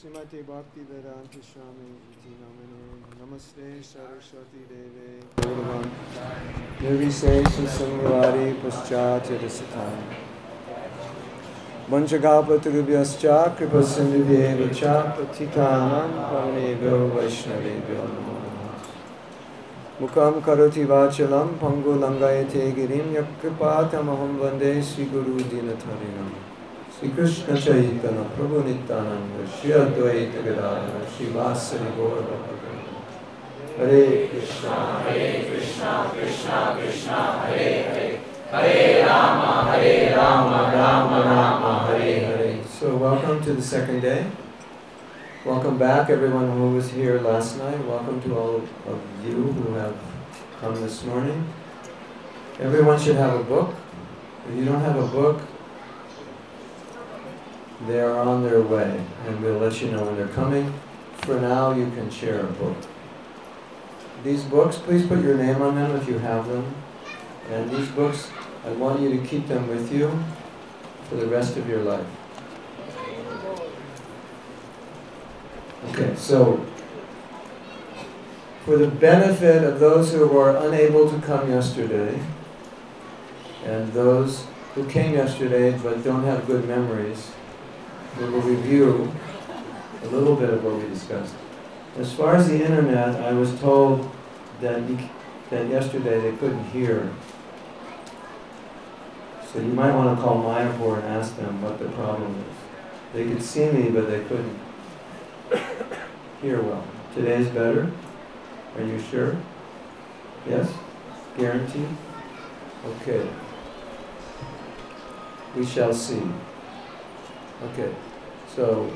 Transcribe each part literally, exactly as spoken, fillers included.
Srimati Bhakti Vedanta Swami Iti Namane Namaste Saraswati Deve Gaudavan Nirvisesha Samvadi Paschatya Dasitam Vanchagapatagubhyascha Kripa Sindhuvye Cha Patitanam Pavanebhyo Vaishnavebhyo Namo Mukam Karoti Vachalam Pangu Langayate Girim Yakripatamaham Vande Sri Guru Dinatarinam Sri Krishna Chaitanya Prabhu Nityananda Shri Advaita Gadadhara Shri Vasari Gaura Bhakta Hare Krishna Hare Krishna Krishna Krishna Hare Hare Hare Rama Hare Rama Rama Rama Hare Hare. So welcome to the second day. Welcome back everyone who was here last night. Welcome to all of you who have come this morning. Everyone should have a book. If you don't have a book, they are on their way, and we'll let you know when they're coming. For now, you can share a book. These books, please put your name on them if you have them. And these books, I want you to keep them with you for the rest of your life. Okay, so for the benefit of those who were unable to come yesterday, and those who came yesterday but don't have good memories, we will review a little bit of what we discussed. As far as the internet, I was told that, you, that yesterday they couldn't hear. So you might want to call Mayapur and ask them what the problem is. They could see me, but they couldn't hear well. Today's better? Are you sure? Yes? Guaranteed? Okay. We shall see. Okay, so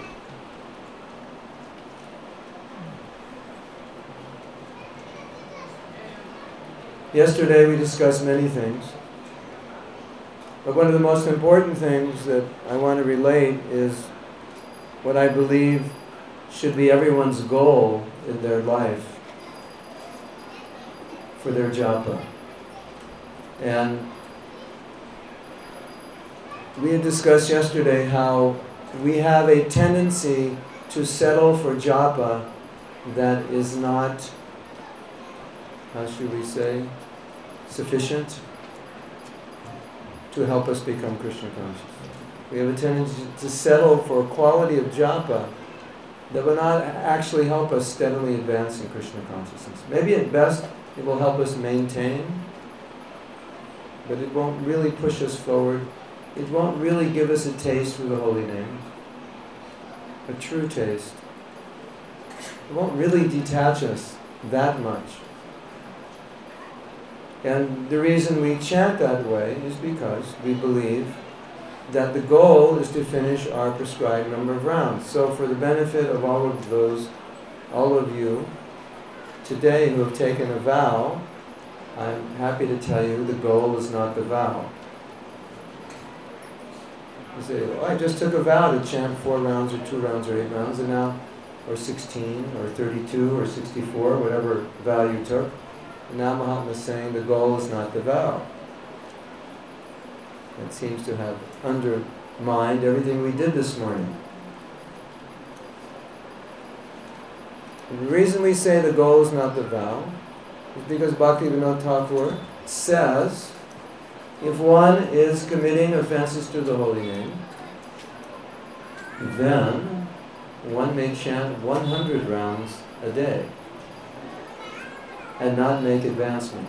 yesterday we discussed many things, but one of the most important things that I want to relate is what I believe should be everyone's goal in their life for their japa. And we had discussed yesterday how we have a tendency to settle for japa that is not, how should we say, sufficient to help us become Krishna conscious. We have a tendency to settle for a quality of japa that will not actually help us steadily advance in Krishna consciousness. Maybe at best it will help us maintain, but it won't really push us forward. It won't really give us a taste for the holy name, a true taste. It won't really detach us that much. And the reason we chant that way is because we believe that the goal is to finish our prescribed number of rounds. So for the benefit of all of those, all of you today who have taken a vow, I'm happy to tell you the goal is not the vow. You say, well, I just took a vow to chant four rounds or two rounds or eight rounds, and now, or sixteen, or thirty-two, or sixty-four, whatever vow you took. And now Mahatma is saying the goal is not the vow. It seems to have undermined everything we did this morning. And the reason we say the goal is not the vow is because Bhaktivinoda Thakur says, if one is committing offenses to the holy name, then one may chant one hundred rounds a day and not make advancement.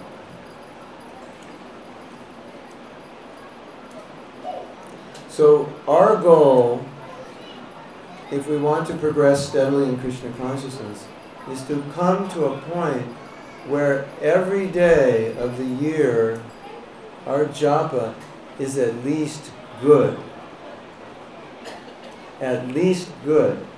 So our goal, if we want to progress steadily in Krishna consciousness, is to come to a point where every day of the year our japa is at least good. At least good.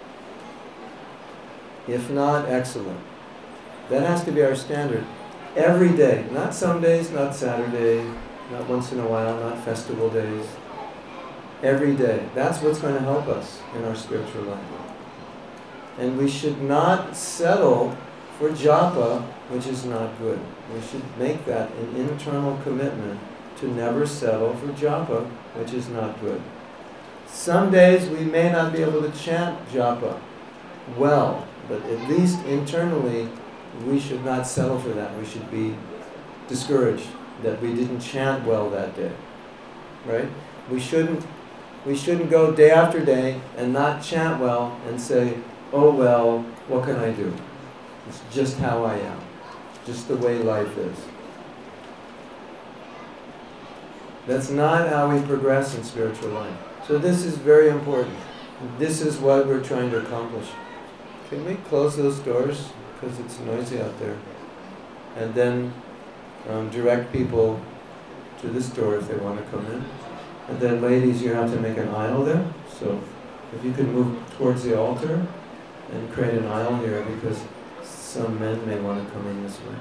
If not excellent. That has to be our standard. Every day. Not some days, not Saturday, not once in a while, not festival days. Every day. That's what's going to help us in our spiritual life. And we should not settle for japa, which is not good. We should make that an internal commitment to never settle for japa, which is not good. Some days we may not be able to chant japa well, but at least internally we should not settle for that. We should be discouraged that we didn't chant well that day, right? We shouldn't, we shouldn't go day after day and not chant well and say, oh well, what can I do? It's just how I am, just the way life is. That's not how we progress in spiritual life. So this is very important. This is what we're trying to accomplish. Can we close those doors? Because it's noisy out there. And then um, direct people to this door if they want to come in. And then ladies, you have to make an aisle there. So if you could move towards the altar and create an aisle here, because some men may want to come in this way.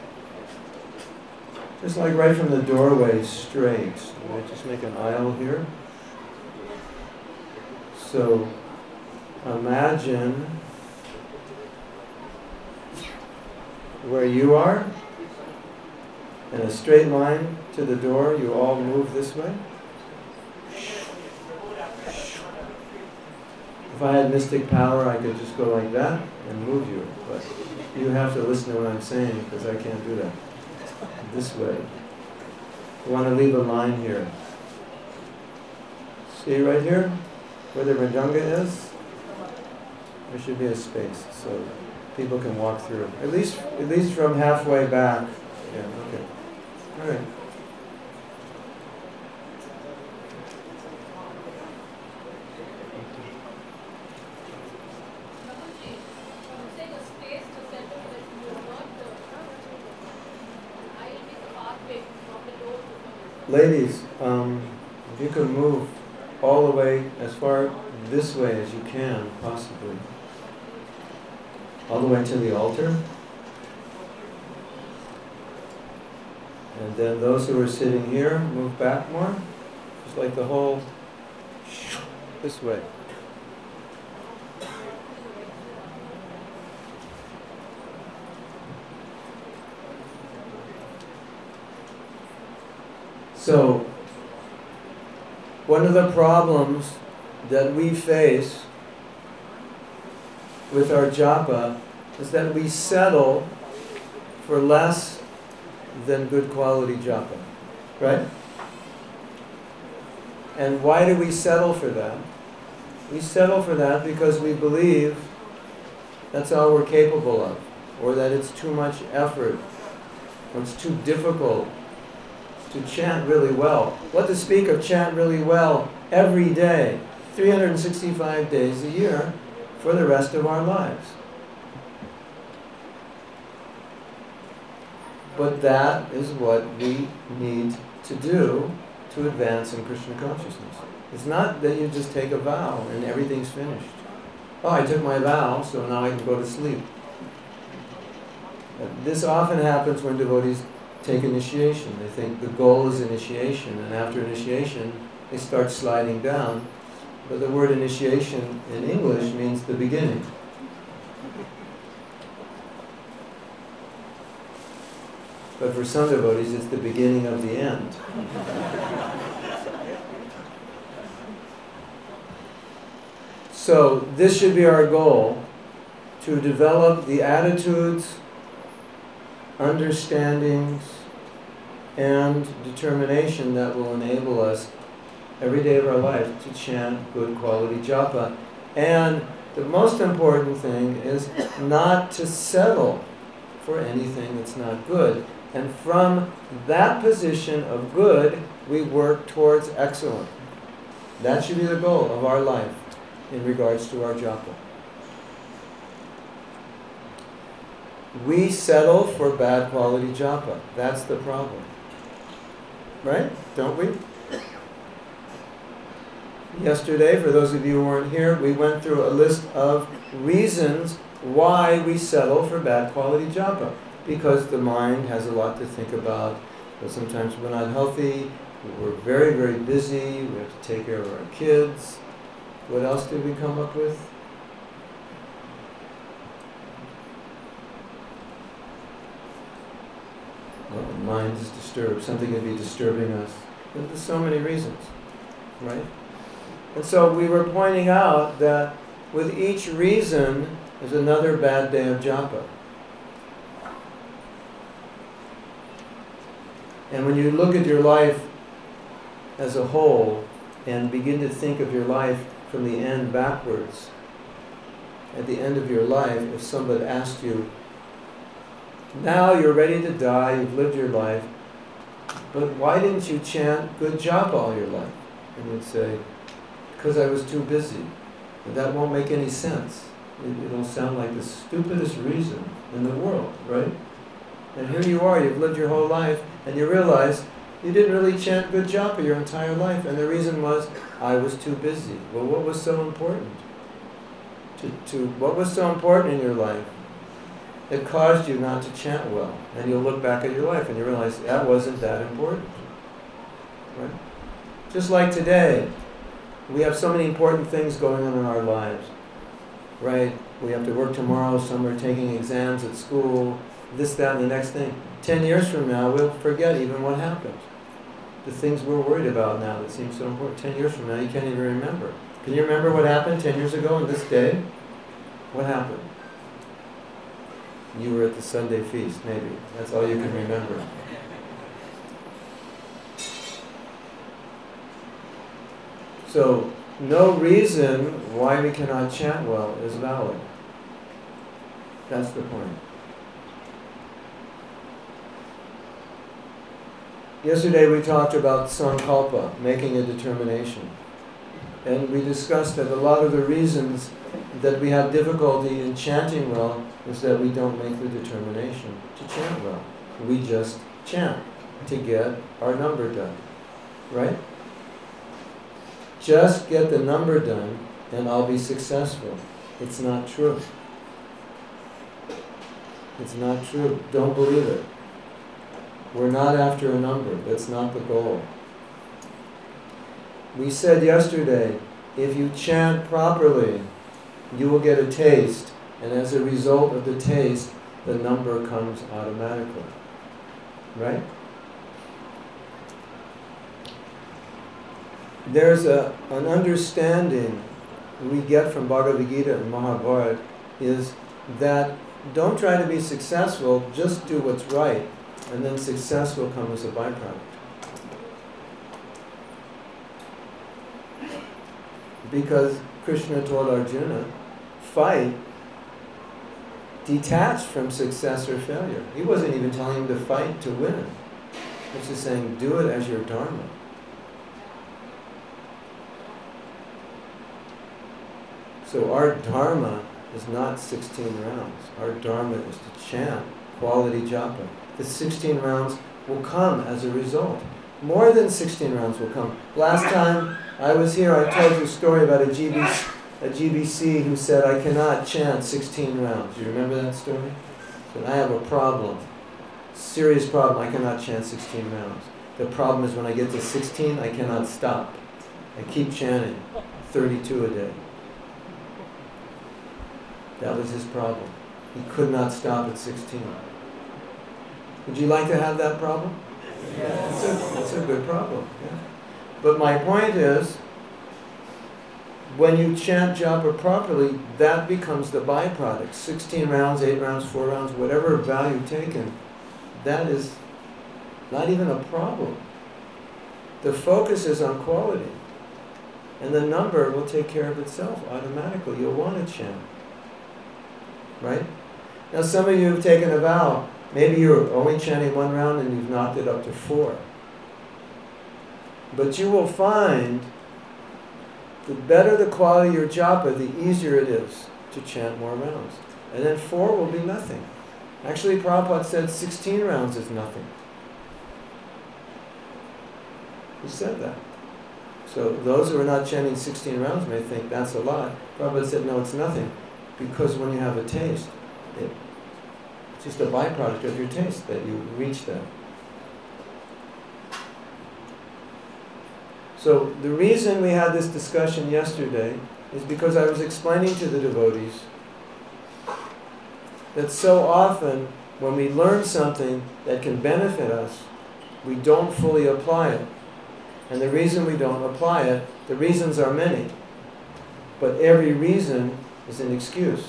Just like right from the doorway straight. Right? Just make an aisle here. So imagine where you are, in a straight line to the door, you all move this way. If I had mystic power, I could just go like that and move you. But you have to listen to what I'm saying, because I can't do that. This way. You want to leave a line here. See right here? Where the Mridanga is? There should be a space, so people can walk through. At least, at least from halfway back. Yeah, okay. All right. Ladies, um, if you can move all the way as far this way as you can, possibly. All the way to the altar. And then those who are sitting here, move back more. Just like the whole, this way. So, one of the problems that we face with our japa is that we settle for less than good quality japa, right? And why do we settle for that? We settle for that because we believe that's all we're capable of, or that it's too much effort, or it's too difficult to chant really well. What to speak of chant really well every day, three hundred sixty-five days a year, for the rest of our lives. But that is what we need to do to advance in Krishna consciousness. It's not that you just take a vow and everything's finished. Oh, I took my vow, so now I can go to sleep. This often happens when devotees take initiation. They think the goal is initiation, and after initiation, they start sliding down. But the word initiation in English means the beginning. But for some devotees, it's the beginning of the end. So this should be our goal, to develop the attitudes, understandings, and determination that will enable us every day of our life to chant good quality japa. And the most important thing is not to settle for anything that's not good. And from that position of good, we work towards excellence. That should be the goal of our life in regards to our japa. We settle for bad quality japa. That's the problem. Right? Don't we? Yesterday, for those of you who weren't here, we went through a list of reasons why we settle for bad quality japa. Because the mind has a lot to think about. But sometimes we're not healthy, we're very, very busy, we have to take care of our kids. What else did we come up with? Well, the mind is disturbed. Something could be disturbing us. There's so many reasons, right? And so we were pointing out that with each reason is another bad day of japa. And when you look at your life as a whole and begin to think of your life from the end backwards, at the end of your life, if somebody asked you, now you're ready to die, you've lived your life, but why didn't you chant good japa all your life? And you'd say, because I was too busy. But that won't make any sense. It, it'll sound like the stupidest reason in the world, right? And here you are, you've lived your whole life, and you realize you didn't really chant good japa your entire life, and the reason was, I was too busy. Well, what was so important? To, to, what was so important in your life that caused you not to chant well? And you'll look back at your life and you realize that wasn't that important. Right? Just like today, we have so many important things going on in our lives. Right? We have to work tomorrow, some are taking exams at school, this, that, and the next thing. Ten years from now, we'll forget even what happened. The things we're worried about now that seem so important. Ten years from now, you can't even remember. Can you remember what happened ten years ago on this day? What happened? You were at the Sunday feast, maybe. That's all you can remember. So, no reason why we cannot chant well is valid. That's the point. Yesterday we talked about sankalpa, making a determination. And we discussed that a lot of the reasons that we have difficulty in chanting well is that we don't make the determination to chant well. We just chant to get our number done. Right? Just get the number done and I'll be successful. It's not true. It's not true. Don't believe it. We're not after a number. That's not the goal. We said yesterday, if you chant properly, you will get a taste, and as a result of the taste, the number comes automatically. Right? There's a, an understanding we get from Bhagavad Gita and Mahabharata is that don't try to be successful, just do what's right, and then success will come as a byproduct. Because Krishna told Arjuna, fight detached from success or failure. He wasn't even telling him to fight to win. He was just saying, do it as your dharma. So our dharma is not sixteen rounds. Our dharma is to chant quality japa. The sixteen rounds will come as a result. More than sixteen rounds will come. Last time I was here, I told you a story about a G B C, a G B C who said, I cannot chant sixteen rounds. Do you remember that story? He said, I have a problem. Serious problem. I cannot chant sixteen rounds. The problem is when I get to sixteen, I cannot stop. I keep chanting thirty-two a day. That was his problem. He could not stop at sixteen. Would you like to have that problem? Yeah, it's a, it's a good problem. Yeah. But my point is, when you chant japa properly, that becomes the byproduct. sixteen rounds, eight rounds, four rounds, whatever value taken, that is not even a problem. The focus is on quality. And the number will take care of itself automatically. You'll want to chant. Right? Now some of you have taken a vow. Maybe you're only chanting one round and you've knocked it up to four. But you will find the better the quality of your japa, the easier it is to chant more rounds. And then four will be nothing. Actually, Prabhupada said sixteen rounds is nothing. He said that. So those who are not chanting sixteen rounds may think that's a lot. Prabhupada said, no, it's nothing. Because when you have a taste, it, it's just a byproduct of your taste that you reach that. So the reason we had this discussion yesterday is because I was explaining to the devotees that so often when we learn something that can benefit us, we don't fully apply it. And the reason we don't apply it The reasons are many, but every reason is an excuse.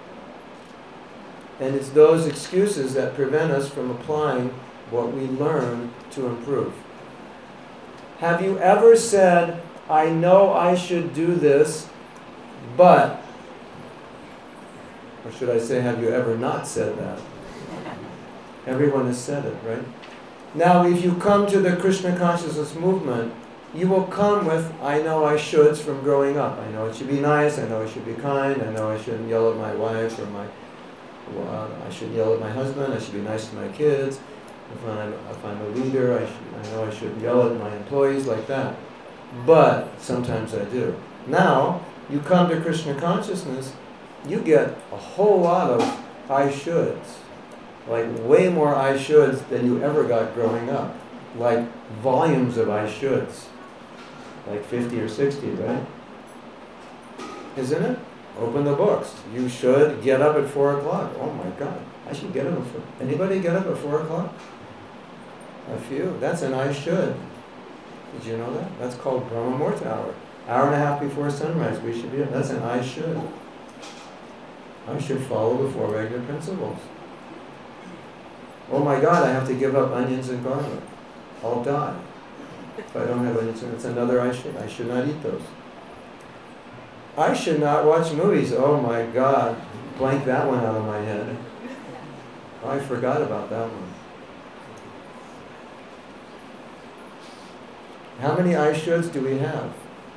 And it's those excuses that prevent us from applying what we learn to improve. Have you ever said, I know I should do this, but, or should I say, have you ever not said that? Everyone has said it, right? Now, if you come to the Krishna consciousness movement, you will come with, I know I shoulds from growing up. I know it should be nice, I know I should be kind, I know I shouldn't yell at my wife or my, well, I shouldn't yell at my husband, I should be nice to my kids. If I'm, if I'm a leader, I, should, I know I shouldn't yell at my employees like that. But sometimes I do. Now, you come to Krishna consciousness, you get a whole lot of I shoulds. Like way more I shoulds than you ever got growing up. Like volumes of I shoulds. Like fifty or sixty, right? Isn't it? Open the books. You should get up at four o'clock. Oh my God, I should get up at four. Anybody get up at four o'clock? A few. That's an I should. Did you know that? That's called Brahma Muhurta hour. Hour and a half before sunrise, we should be up. That's an I should. I should follow the four regular principles. Oh my God, I have to give up onions and garlic. I'll die if I don't have onions. It's another I should. I should not eat those. I should not watch movies. Oh my God, blank that one out of my head. Oh, I forgot about that one. How many I shoulds do we have?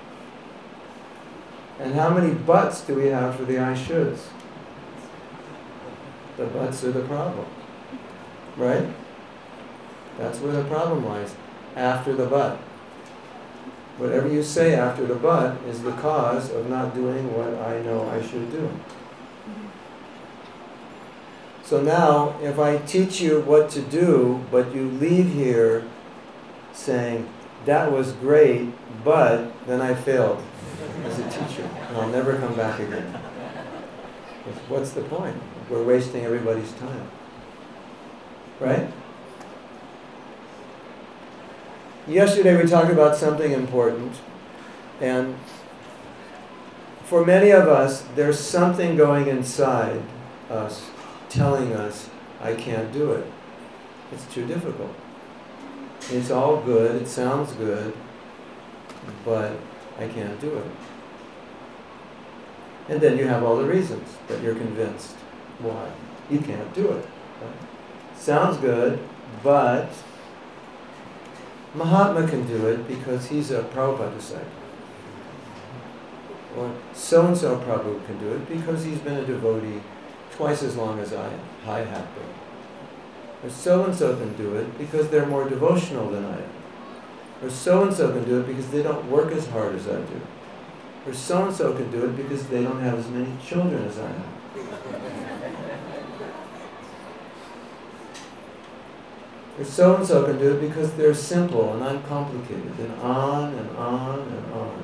And how many buts do we have for the I shoulds? The buts are the problem. Right? That's where the problem lies. After the but. Whatever you say after the but is the cause of not doing what I know I should do. So now, if I teach you what to do, but you leave here saying, that was great, but then I failed as a teacher, and I'll never come back again. What's the point? We're wasting everybody's time. Right? Yesterday we talked about something important, and for many of us, there's something going inside us telling us, I can't do it. It's too difficult. It's all good, it sounds good, but I can't do it. And then you have all the reasons that you're convinced why you can't do it. Right? Sounds good, but Mahatma can do it because he's a Prabhupada disciple. Or so-and-so Prabhu can do it because he's been a devotee twice as long as I am. I have been. Or so-and-so can do it because they're more devotional than I am. Or so-and-so can do it because they don't work as hard as I do. Or so-and-so can do it because they don't have as many children as I have. Or so-and-so can do it because they're simple and uncomplicated, and on and on and on.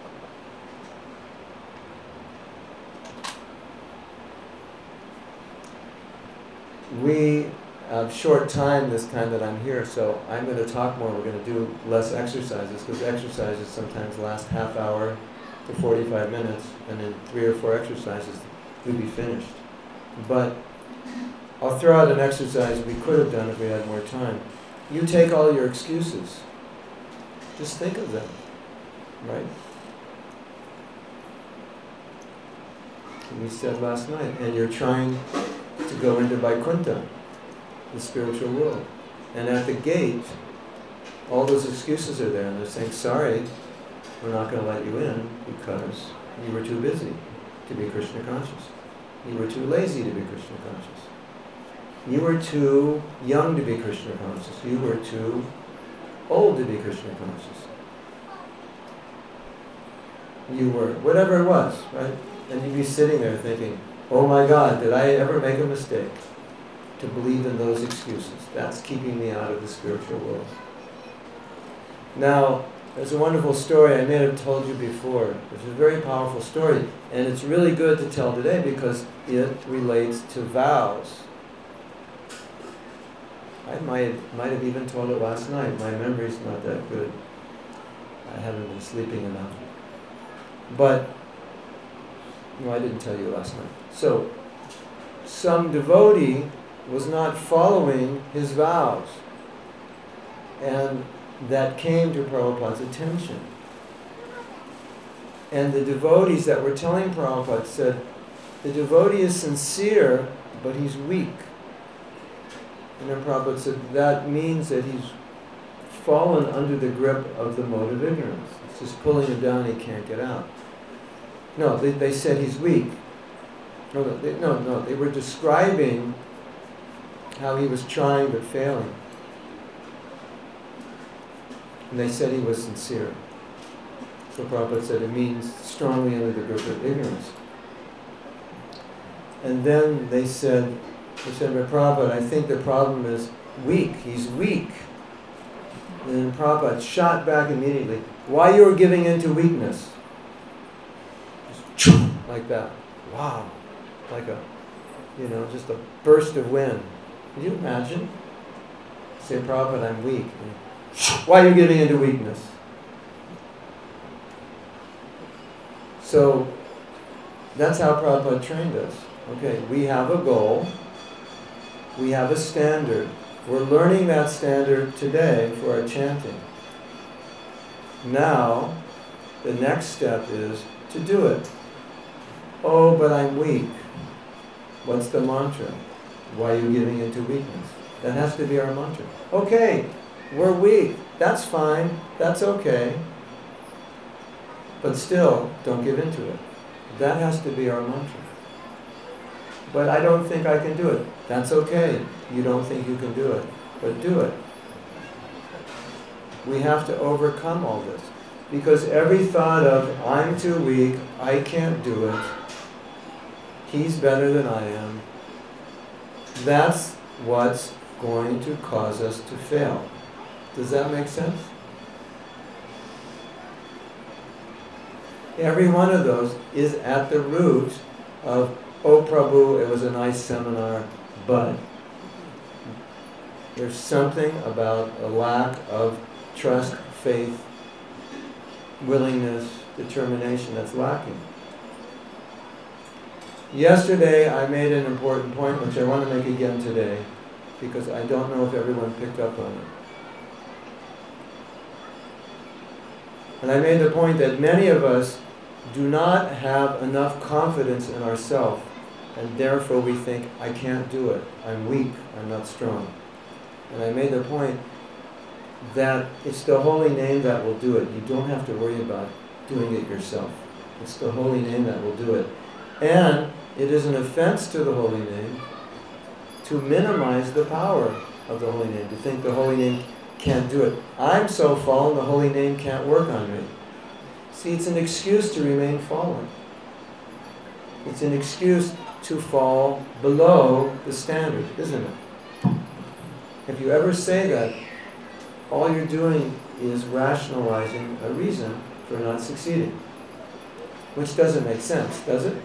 We have short time this time that I'm here, so I'm going to talk more. We're going to do less exercises, because exercises sometimes last half hour to forty-five minutes, and in three or four exercises we'll be finished. But I'll throw out an exercise we could have done if we had more time. You take all your excuses. Just think of them, right? We said last night, and you're trying to go into Vaikuntha, the spiritual world. And at the gate, all those excuses are there, and they're saying, sorry, we're not going to let you in because you were too busy to be Krishna conscious. You were too lazy to be Krishna conscious. You were too young to be Krishna conscious. You were too old to be Krishna conscious. You were, whatever it was, right? And you'd be sitting there thinking, oh my God, did I ever make a mistake to believe in those excuses? That's keeping me out of the spiritual world. Now, there's a wonderful story I may have told you before. It's a very powerful story, and it's really good to tell today because it relates to vows. I might, might have even told it last night. My memory's not that good. I haven't been sleeping enough. But, no, I didn't tell you last night. So, some devotee was not following his vows. And that came to Prabhupada's attention. And the devotees that were telling Prabhupada said, the devotee is sincere, but he's weak. And then Prabhupada said, that means that he's fallen under the grip of the mode of ignorance. It's just pulling him down, he can't get out. No, they, they said he's weak. No, no, they, no, no, they were describing how he was trying but failing. And they said he was sincere. So Prabhupada said it means strongly under the grip of ignorance. And then they said, they said, but Prabhupada, I think the problem is weak. He's weak. And then Prabhupada shot back immediately. Why you were giving in to weakness? Just like that. Wow. Like a, you know, just a burst of wind. Can you imagine? Say, Prabhupada, I'm weak. Why are you giving into weakness? So, that's how Prabhupada trained us. Okay, we have a goal. We have a standard. We're learning that standard today for our chanting. Now, the next step is to do it. Oh, but I'm weak. What's the mantra? Why are you giving into weakness? That has to be our mantra. Okay, we're weak. That's fine. That's okay. But still, don't give into it. That has to be our mantra. But I don't think I can do it. That's okay. You don't think you can do it. But do it. We have to overcome all this. Because every thought of, I'm too weak, I can't do it, he's better than I am, that's what's going to cause us to fail. Does that make sense? Every one of those is at the root of, oh Prabhu, it was a nice seminar, but there's something about a lack of trust, faith, willingness, determination that's lacking. Yesterday I made an important point, which I want to make again today, because I don't know if everyone picked up on it. And I made the point that many of us do not have enough confidence in ourselves, and therefore we think, I can't do it, I'm weak, I'm not strong. And I made the point that it's the holy name that will do it. You don't have to worry about doing it yourself. It's the holy name that will do it. And it is an offense to the holy name to minimize the power of the holy name, to think the holy name can't do it. I'm so fallen, the holy name can't work on me. See, it's an excuse to remain fallen. It's an excuse to fall below the standard, isn't it? If you ever say that, all you're doing is rationalizing a reason for not succeeding. Which doesn't make sense, does it?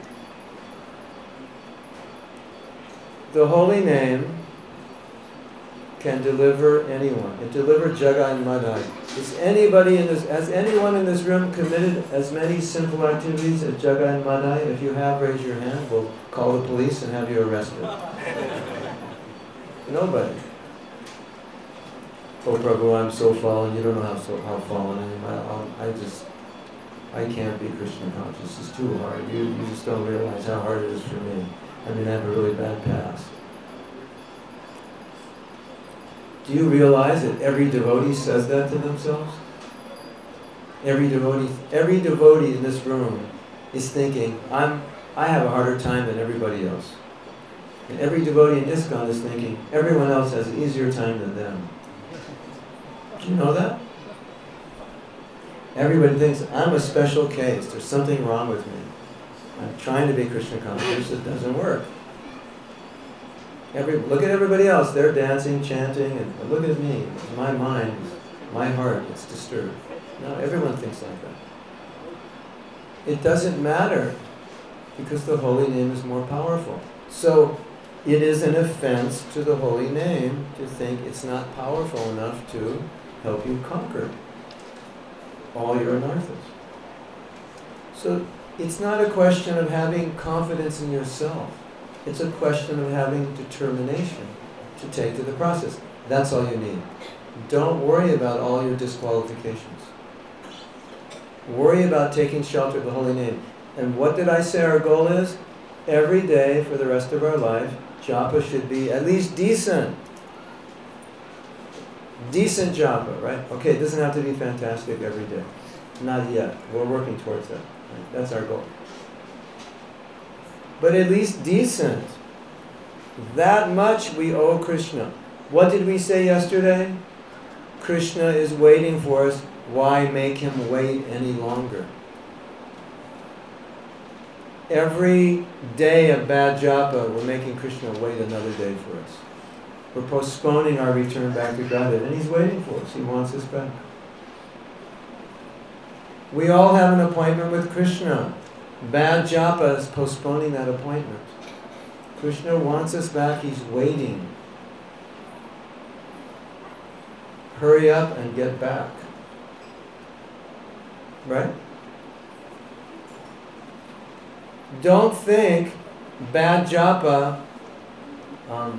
The holy name can deliver anyone. It delivered Jagai and Madai. Is anybody in this, has anyone in this room committed as many sinful activities as Jagai and Madai? If you have, raise your hand. We'll call the police and have you arrested. Nobody. Oh Prabhu, I'm so fallen. You don't know how so how fallen I am. I, I just, I can't be Krishna conscious. It's too hard. You you just don't realize how hard it is for me. I mean, I have a really bad past. Do you realize that every devotee says that to themselves? Every devotee, every devotee in this room is thinking, I'm, I have a harder time than everybody else. And every devotee in ISKCON is thinking, everyone else has an easier time than them. Do you know that? Everybody thinks, I'm a special case. There's something wrong with me. I'm trying to be Krishna conscious. It doesn't work. Every, look at everybody else. They're dancing, chanting, and look at me. My mind, my heart is disturbed. No, everyone thinks like that. It doesn't matter because the holy name is more powerful. So it is an offense to the holy name to think it's not powerful enough to help you conquer. all your anarthas. So it's not a question of having confidence in yourself. It's a question of having determination to take to the process. That's all you need. Don't worry about all your disqualifications. Worry about taking shelter of the holy name. And what did I say our goal is? Every day for the rest of our life, japa should be at least decent. Decent japa, right? Okay, it doesn't have to be fantastic every day. Not yet. We're working towards that. Right? That's our goal. But at least decent. That much we owe Krishna. What did we say yesterday? Krishna is waiting for us. Why make him wait any longer? Every day of bad japa, we're making Krishna wait another day for us. We're postponing our return back to Godhead, and he's waiting for us. He wants us back. We all have an appointment with Krishna. Bad japa is postponing that appointment. Krishna wants us back. He's waiting. Hurry up and get back. Right? Don't think bad japa um,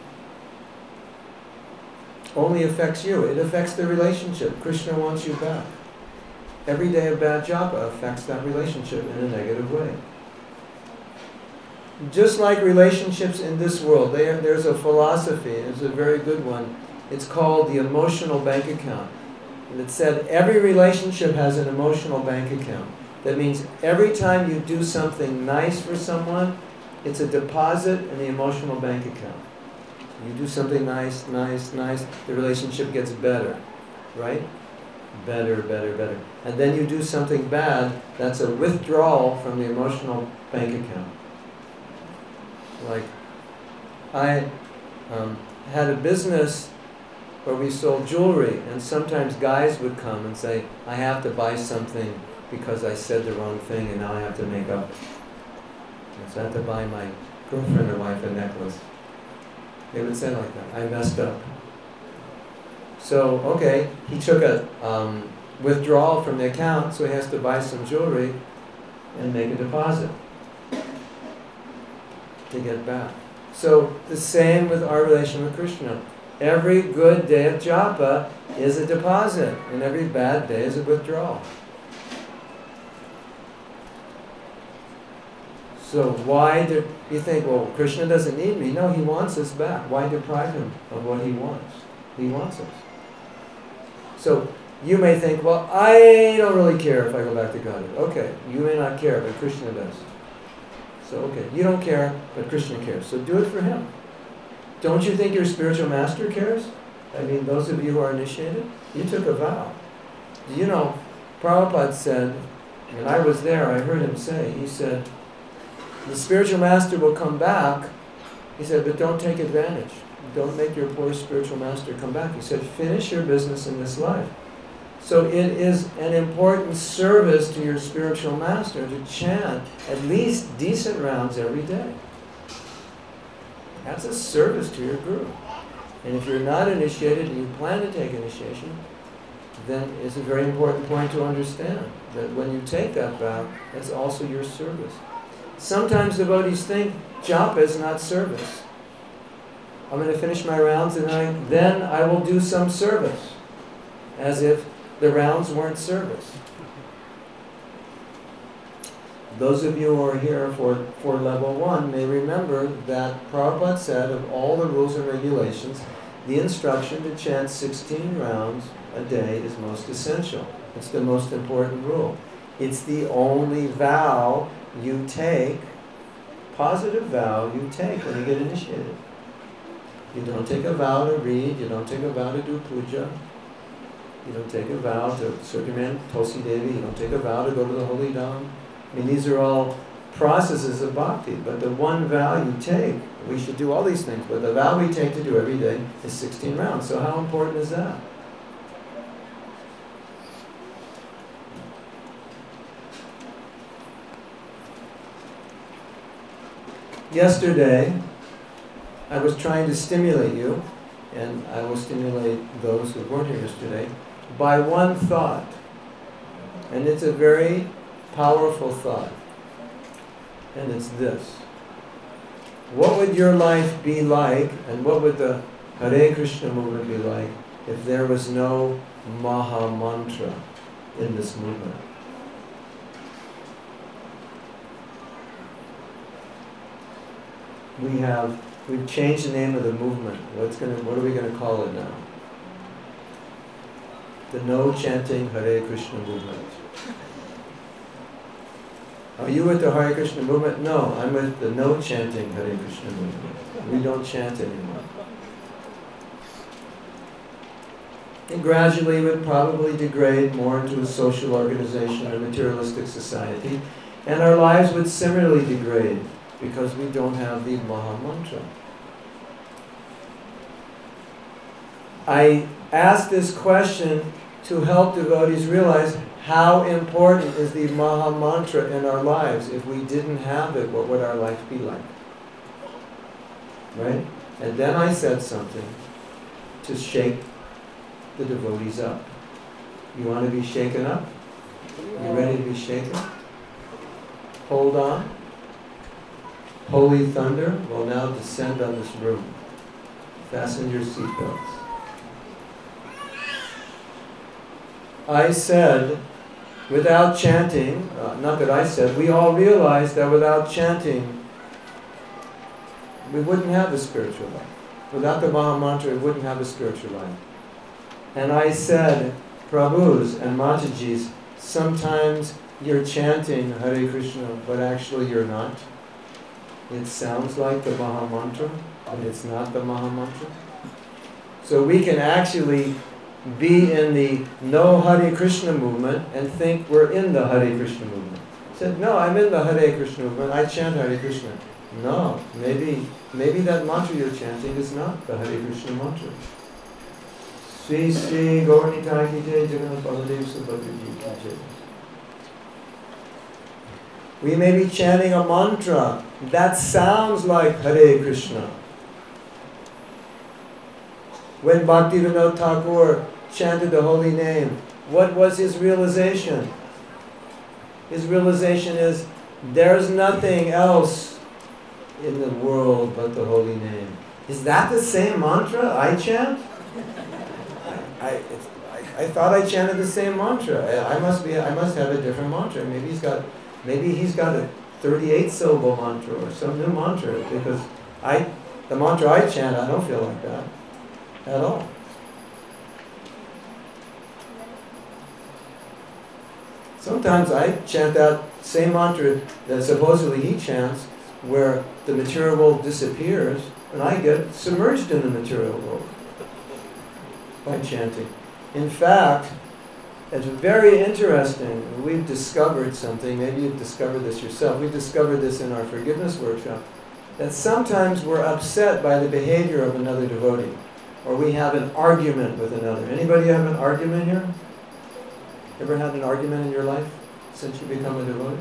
only affects you. It affects the relationship. Krishna wants you back. Every day of bad japa affects that relationship in a negative way. Just like relationships in this world, they are, there's a philosophy, it's a very good one. It's called the emotional bank account. And it said every relationship has an emotional bank account. That means every time you do something nice for someone, it's a deposit in the emotional bank account. You do something nice, nice, nice, the relationship gets better, right? Better, better, better. And then you do something bad, that's a withdrawal from the emotional bank account. Like, I um, had a business where we sold jewelry, and sometimes guys would come and say, I have to buy something because I said the wrong thing and now I have to make up. So I have to buy my girlfriend or wife a necklace. They would say like that, I messed up. So, okay, he took a um, withdrawal from the account, so he has to buy some jewelry and make a deposit to get back. So, the same with our relation with Krishna. Every good day of japa is a deposit, and every bad day is a withdrawal. So why do you think, well, Krishna doesn't need me? No, he wants us back. Why deprive him of what he wants? He wants us. So you may think, well, I don't really care if I go back to Godhead. Okay, you may not care, but Krishna does. So, okay, you don't care, but Krishna cares. So do it for him. Don't you think your spiritual master cares? I mean, those of you who are initiated, you took a vow. Do you know, Prabhupada said, and I was there, I heard him say, he said, the spiritual master will come back. He said, but don't take advantage. Don't make your poor spiritual master come back. He said, finish your business in this life. So it is an important service to your spiritual master to chant at least decent rounds every day. That's a service to your guru. And if you're not initiated and you plan to take initiation, then it's a very important point to understand that when you take that vow, that's also your service. Sometimes devotees think japa is not service. I'm going to finish my rounds and I, then I will do some service, as if the rounds weren't service. Those of you who are here for, for level one may remember that Prabhupada said of all the rules and regulations, the instruction to chant sixteen rounds a day is most essential. It's the most important rule. It's the only vow you take, positive vow you take when you get initiated. You don't take a vow to read, you don't take a vow to do puja, you don't take a vow to circumvent Tulsi Devi, you don't take a vow to go to the holy dham. I mean, these are all processes of bhakti, but the one vow you take, we should do all these things, but the vow we take to do every day is sixteen rounds. So how important is that? Yesterday, I was trying to stimulate you, and I will stimulate those who weren't here yesterday, by one thought. And it's a very powerful thought. And it's this. What would your life be like, and what would the Hare Krishna movement be like, if there was no Maha Mantra in this movement? We have, we've changed the name of the movement. What's gonna, what are we going to call it now? The No Chanting Hare Krishna movement. Are you with the Hare Krishna movement? No, I'm with the No Chanting Hare Krishna movement. We don't chant anymore. And gradually it would probably degrade more into a social organization, a materialistic society, and our lives would similarly degrade because we don't have the Maha Mantra. I asked this question to help devotees realize how important is the Maha Mantra in our lives. If we didn't have it, what would our life be like? Right? And then I said something to shake the devotees up. You want to be shaken up? You ready to be shaken? Hold on. Holy thunder will now descend on this room. Fasten your seatbelts. I said, without chanting, uh, not that I said, we all realized that without chanting, we wouldn't have a spiritual life. Without the Maha Mantra, we wouldn't have a spiritual life. And I said, Prabhus and Matajis, sometimes you're chanting Hare Krishna, but actually you're not. It sounds like the Maha Mantra, but it's not the Maha Mantra. So we can actually be in the No Hare Krishna movement and think we're in the Hare Krishna movement. I said, no, I'm in the Hare Krishna movement, I chant Hare Krishna. No, maybe maybe that mantra you're chanting is not the Hare Krishna mantra. Sri Sri Gaurnitai Ki Jai, Jagannath Baladev Subhadra Ji Ki Jai. We may be chanting a mantra that sounds like Hare Krishna. When Bhaktivinoda Thakur chanted the holy name, what was his realization? His realization is, there's nothing else in the world but the holy name. Is that the same mantra I chant? I, I, I, I thought I chanted the same mantra. I, I must be. I must have a different mantra. Maybe he's got, maybe he's got a thirty-eight syllable mantra or some new mantra, because I, the mantra I chant, I don't feel like that at all. Sometimes I chant that same mantra that supposedly he chants, where the material world disappears, and I get submerged in the material world by chanting. In fact, it's very interesting. We've discovered something, maybe you've discovered this yourself. We discovered this in our forgiveness workshop, that sometimes we're upset by the behavior of another devotee, or we have an argument with another. Anybody have an argument here? Ever had an argument in your life since you become a devotee?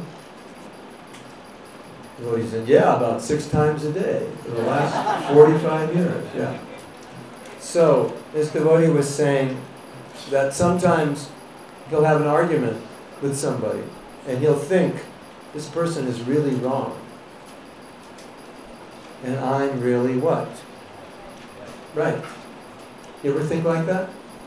Devotee said, yeah, about six times a day for the last forty-five years, yeah. So, this devotee was saying that sometimes he'll have an argument with somebody, and he'll think, this person is really wrong. And I'm really what? Right. You ever think like that?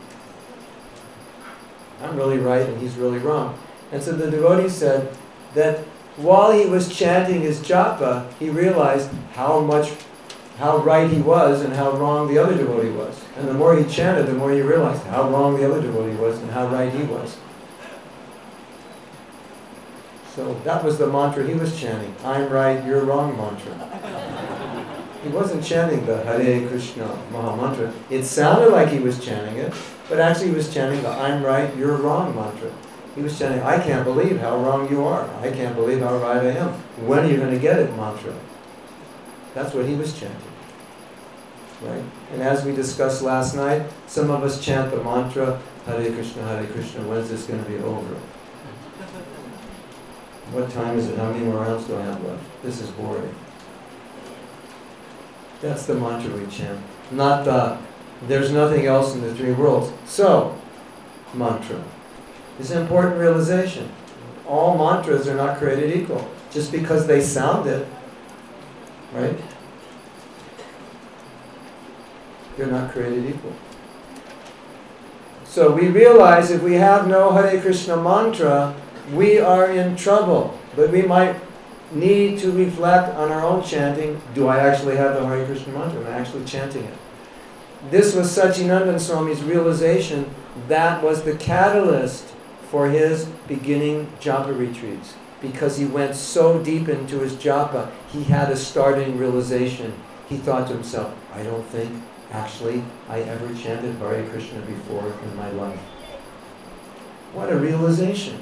I'm really right and he's really wrong. And so the devotee said that while he was chanting his japa, he realized how much, how right he was and how wrong the other devotee was. And the more he chanted, the more he realized how wrong the other devotee was and how right he was. So that was the mantra he was chanting. I'm right, you're wrong mantra. He wasn't chanting the Hare Krishna Maha Mantra. It sounded like he was chanting it, but actually he was chanting the I'm right, you're wrong mantra. He was chanting, I can't believe how wrong you are. I can't believe how right I am. When are you going to get it mantra? That's what he was chanting. Right? And as we discussed last night, some of us chant the mantra, Hare Krishna, Hare Krishna, when's this going to be over? What time is it? How many more rounds do I have left? This is boring. That's the mantra we chant. Not the, there's nothing else in the three worlds. So, mantra. It's an important realization. All mantras are not created equal. Just because they sound it, right? They're not created equal. So we realize if we have no Hare Krishna mantra, we are in trouble. But we might need to reflect on our own chanting. Do I actually have the Hare Krishna mantra? Am I actually chanting it? This was Satchidananda Swami's realization. That was the catalyst for his beginning japa retreats. Because he went so deep into his japa, he had a starting realization. He thought to himself, I don't think actually I ever chanted Hare Krishna before in my life. What a realization.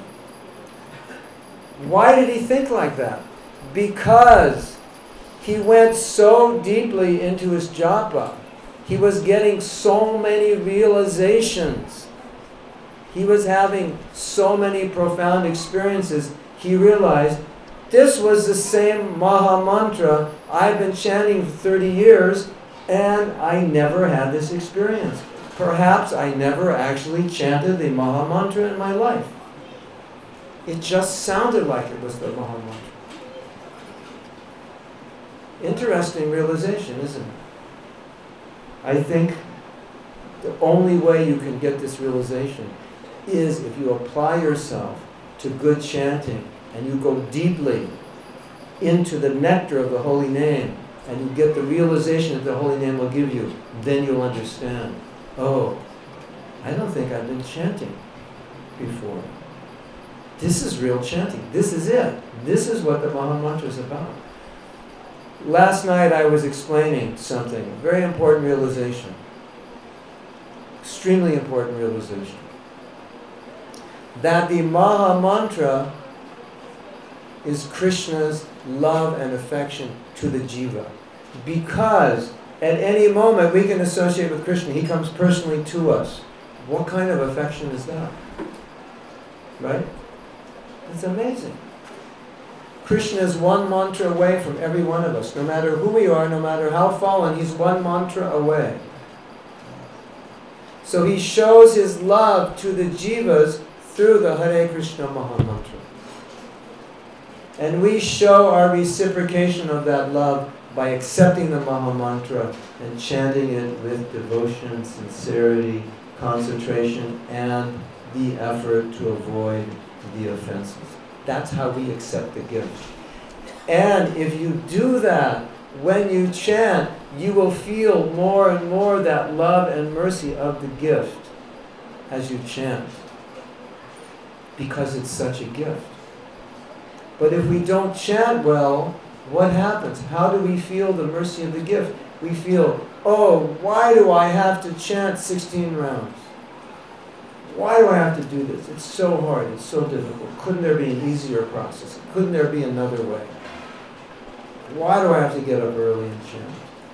Why did he think like that? Because he went so deeply into his japa. He was getting so many realizations. He was having so many profound experiences. He realized this was the same Maha Mantra I've been chanting for thirty years, and I never had this experience. Perhaps I never actually chanted the Maha Mantra in my life. It just sounded like it was the Maha Mantra. Interesting realization, isn't it? I think the only way you can get this realization is if you apply yourself to good chanting and you go deeply into the nectar of the holy name and you get the realization that the holy name will give you, then you'll understand, oh, I don't think I've been chanting before. This is real chanting. This is it. This is what the Maha Mantra is about. Last night I was explaining something, a very important realization. Extremely important realization. That the Maha Mantra is Krishna's love and affection to the jiva. Because at any moment we can associate with Krishna. He comes personally to us. What kind of affection is that? Right? It's amazing. Krishna is one mantra away from every one of us. No matter who we are, no matter how fallen, he's one mantra away. So he shows his love to the jivas through the Hare Krishna Maha Mantra. And we show our reciprocation of that love by accepting the Maha Mantra and chanting it with devotion, sincerity, concentration, and the effort to avoid the offenses. That's how we accept the gift. And if you do that, when you chant, you will feel more and more that love and mercy of the gift as you chant. Because it's such a gift. But if we don't chant well, what happens? How do we feel the mercy of the gift? We feel, oh, why do I have to chant sixteen rounds? Why do I have to do this? It's so hard. It's so difficult. Couldn't there be an easier process? Couldn't there be another way? Why do I have to get up early and chant?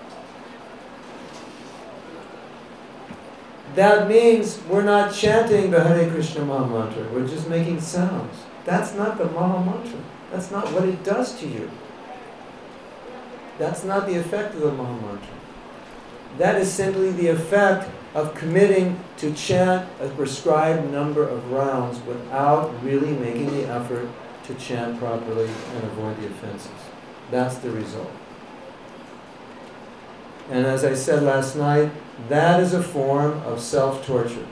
That means we're not chanting the Hare Krishna Maha Mantra. We're just making sounds. That's not the Maha Mantra. That's not what it does to you. That's not the effect of the Maha Mantra. That is simply the effect of committing to chant a prescribed number of rounds without really making the effort to chant properly and avoid the offenses. That's the result. And as I said last night, that is a form of self-torture.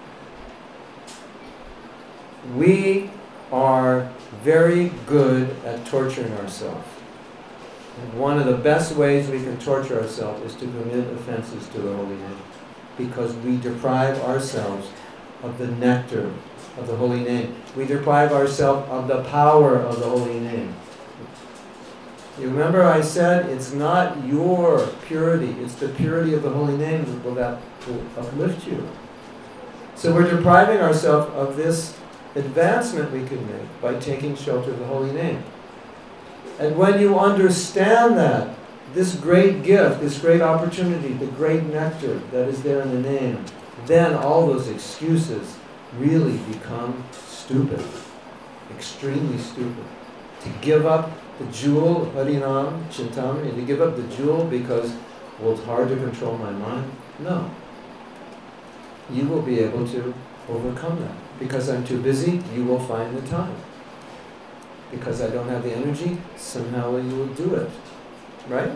We are very good at torturing ourselves. And one of the best ways we can torture ourselves is to commit offenses to the holy name. Because we deprive ourselves of the nectar of the holy name. We deprive ourselves of the power of the holy name. You remember I said it's not your purity, it's the purity of the holy name that will, that will uplift you. So we're depriving ourselves of this advancement we can make by taking shelter of the holy name. And when you understand that, this great gift, this great opportunity, the great nectar that is there in the name, then all those excuses really become stupid, extremely stupid. To give up the jewel, Harinam, Chintamani, to give up the jewel because, well, it's hard to control my mind. No. You will be able to overcome that. Because I'm too busy, you will find the time. Because I don't have the energy, somehow you will do it. Right?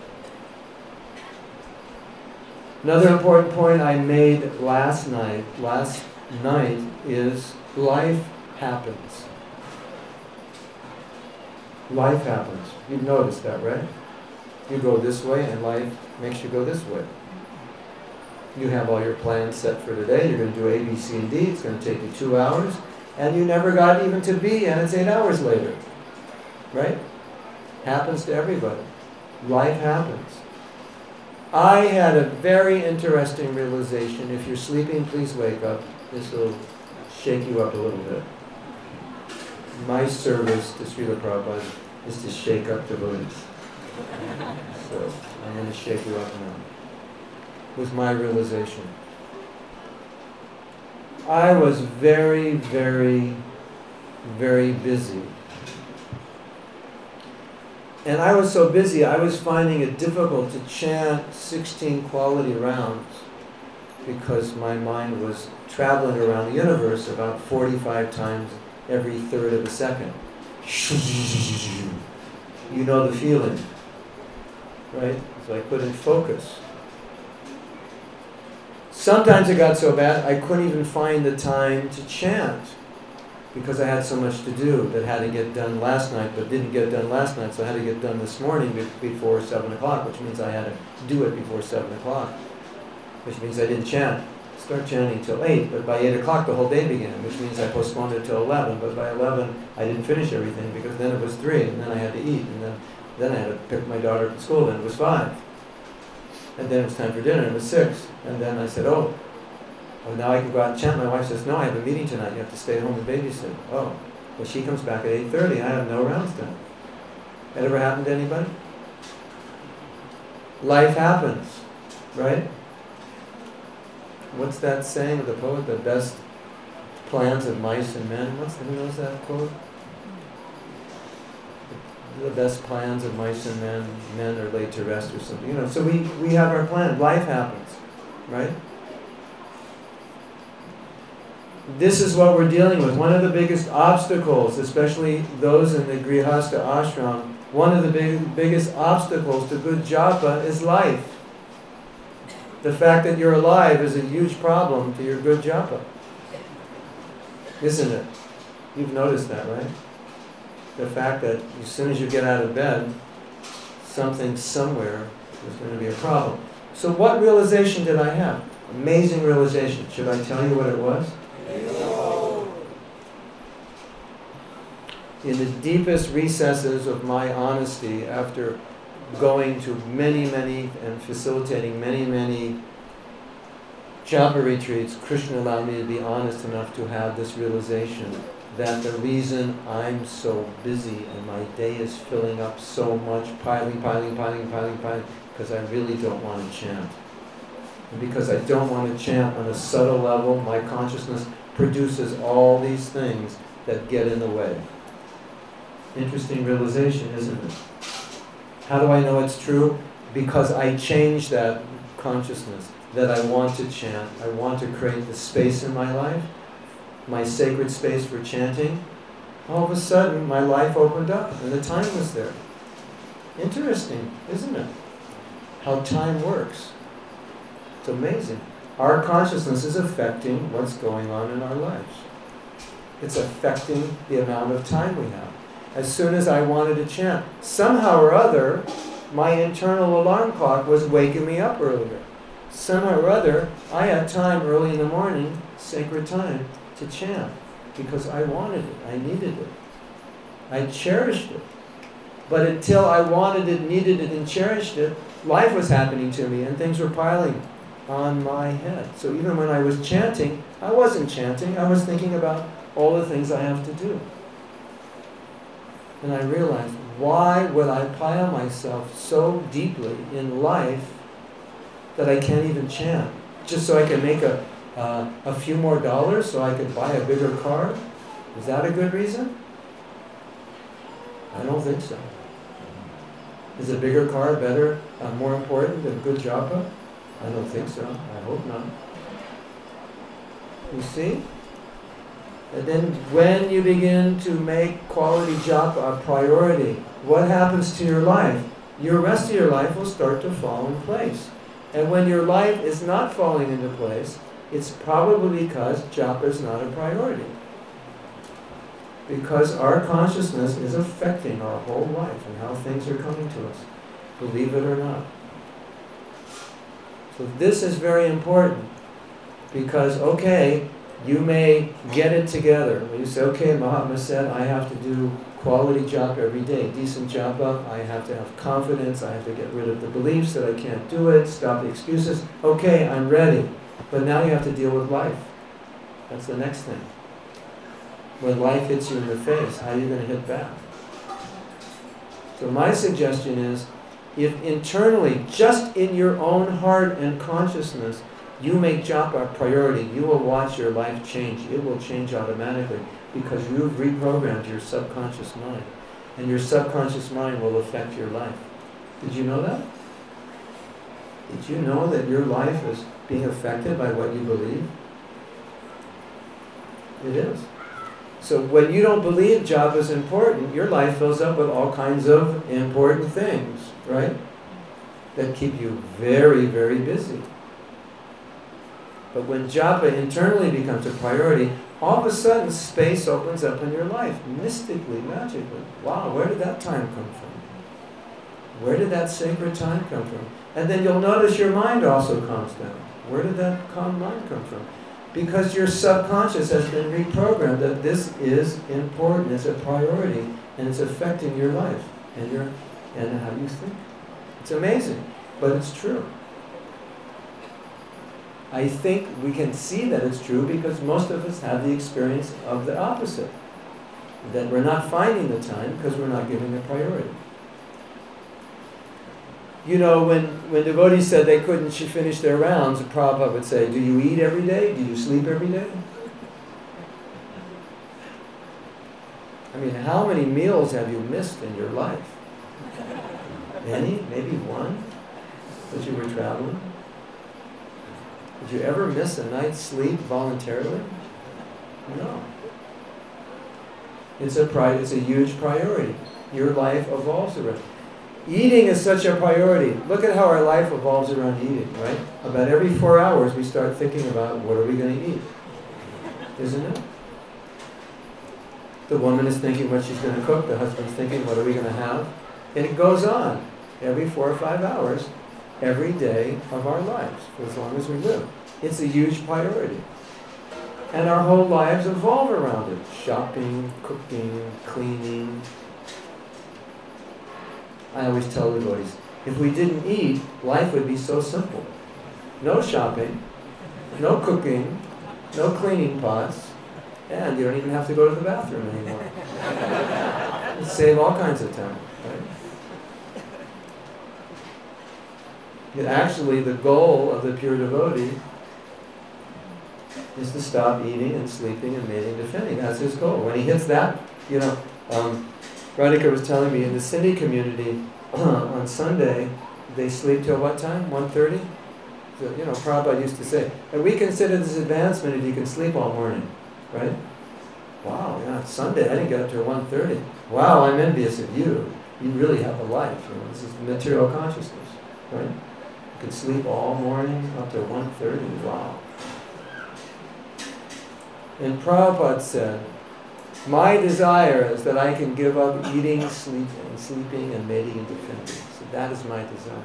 Another important point I made last night, last night is life happens. Life happens. You've noticed that, right? You go this way and life makes you go this way. You have all your plans set for today. You're going to do A, B, C, and D. It's going to take you two hours. And you never got even to B, and it's eight hours later. Right? Happens to everybody. Life happens. I had a very interesting realization. If you're sleeping, please wake up. This will shake you up a little bit. My service to Srila Prabhupada is to shake up devotees. So I'm going to shake you up now with my realization. I was very, very, very busy. And I was so busy, I was finding it difficult to chant sixteen quality rounds because my mind was traveling around the universe about forty-five times every third of a second. You know the feeling, right? So I couldn't focus. Sometimes it got so bad I couldn't even find the time to chant because I had so much to do that had to get done last night but didn't get done last night, so I had to get done this morning before seven o'clock, which means I had to do it before seven o'clock, which means I didn't chant. Start chanting till eight, but by eight o'clock the whole day began, which means I postponed it till eleven, but by eleven I didn't finish everything because then it was three, and then I had to eat, and then, then I had to pick my daughter up at school, then it was five. And then it was time for dinner, it was six. And then I said, oh, well, now I can go out and chant. My wife says, no, I have a meeting tonight, you have to stay home and babysit. Oh, well, she comes back at eight thirty, I have no rounds done. That ever happened to anybody? Life happens, right? What's that saying of the poet? The best plans of mice and men. What's the, who knows that quote? The best plans of mice and men, men are laid to rest or something. You know, so we, we have our plan. Life happens, right? This is what we're dealing with. One of the biggest obstacles, especially those in the Grihastha ashram, one of the big, biggest obstacles to good japa is life. The fact that you're alive is a huge problem to your good japa. Isn't it? You've noticed that, right? The fact that as soon as you get out of bed, something somewhere is going to be a problem. So what realization did I have? Amazing realization. Should I tell you what it was? In the deepest recesses of my honesty, after going to many, many, and facilitating many, many japa retreats, Krishna allowed me to be honest enough to have this realization that the reason I'm so busy and my day is filling up so much, piling, piling, piling, piling, piling, because I really don't want to chant. And because I don't want to chant on a subtle level, my consciousness produces all these things that get in the way. Interesting realization, isn't it? How do I know it's true? Because I changed that consciousness, that I want to chant. I want to create the space in my life, my sacred space for chanting. All of a sudden, my life opened up and the time was there. Interesting, isn't it? How time works. It's amazing. Our consciousness is affecting what's going on in our lives. It's affecting the amount of time we have. As soon as I wanted to chant, somehow or other, my internal alarm clock was waking me up earlier. Somehow or other, I had time early in the morning, sacred time, to chant, because I wanted it, I needed it. I cherished it. But until I wanted it, needed it, and cherished it, life was happening to me, and things were piling on my head. So even when I was chanting, I wasn't chanting, I was thinking about all the things I have to do. And I realized, why would I pile myself so deeply in life that I can't even chant? Just so I can make a, uh, a few more dollars, so I could buy a bigger car? Is that a good reason? I don't think so. Is a bigger car better, uh, more important than good japa? I don't think so. I hope not. You see? And then when you begin to make quality japa a priority, what happens to your life? Your rest of your life will start to fall in place. And when your life is not falling into place, it's probably because japa is not a priority. Because our consciousness is affecting our whole life and how things are coming to us, believe it or not. So this is very important, because, okay, you may get it together. When you say, okay, Mahatma said I have to do quality japa every day, decent japa, I have to have confidence, I have to get rid of the beliefs that I can't do it, stop the excuses. Okay, I'm ready. But now you have to deal with life. That's the next thing. When life hits you in the face, how are you going to hit back? So my suggestion is, if internally, just in your own heart and consciousness, you make japa a priority, you will watch your life change. It will change automatically, because you've reprogrammed your subconscious mind. And your subconscious mind will affect your life. Did you know that? Did you know that your life is being affected by what you believe? It is. So when you don't believe japa is important, your life fills up with all kinds of important things, right? That keep you very, very busy. But when japa internally becomes a priority, all of a sudden space opens up in your life, mystically, magically. Wow, where did that time come from? Where did that sacred time come from? And then you'll notice your mind also calms down. Where did that calm mind come from? Because your subconscious has been reprogrammed that this is important, it's a priority, and it's affecting your life and your and how you think. It's amazing, but it's true. I think we can see that it's true because most of us have the experience of the opposite. That we're not finding the time because we're not giving it priority. You know, when, when devotees said they couldn't finish their rounds, Prabhupada would say, do you eat every day? Do you sleep every day? I mean, how many meals have you missed in your life? Any? Maybe one? As you were traveling? Did you ever miss a night's sleep voluntarily? No. It's a, pri it's a huge priority. Your life evolves around it. Eating is such a priority. Look at how our life evolves around eating, right? About every four hours we start thinking about what are we going to eat. Isn't it? The woman is thinking what she's going to cook. The husband's thinking what are we going to have. And it goes on every four or five hours, every day of our lives, for as long as we live. It's a huge priority. And our whole lives evolve around it. Shopping, cooking, cleaning. I always tell devotees, if we didn't eat, life would be so simple. No shopping, no cooking, no cleaning pots, and you don't even have to go to the bathroom anymore. You save all kinds of time, right? Yet actually, the goal of the pure devotee is to stop eating and sleeping and mating and defending. That's his goal. When he hits that, you know, um, Radhika was telling me in the Sindhi community on Sunday, they sleep till what time? one thirty? So, you know, Prabhupada used to say, and we consider this advancement if you can sleep all morning, right? Wow, yeah, it's Sunday, I didn't get up till one thirty. Wow, I'm envious of you. You really have a life. You know, this is material consciousness, right? You can sleep all morning up to one thirty. Wow. And Prabhupada said, my desire is that I can give up eating, sleeping, sleeping, and mating and defending. So that is my desire.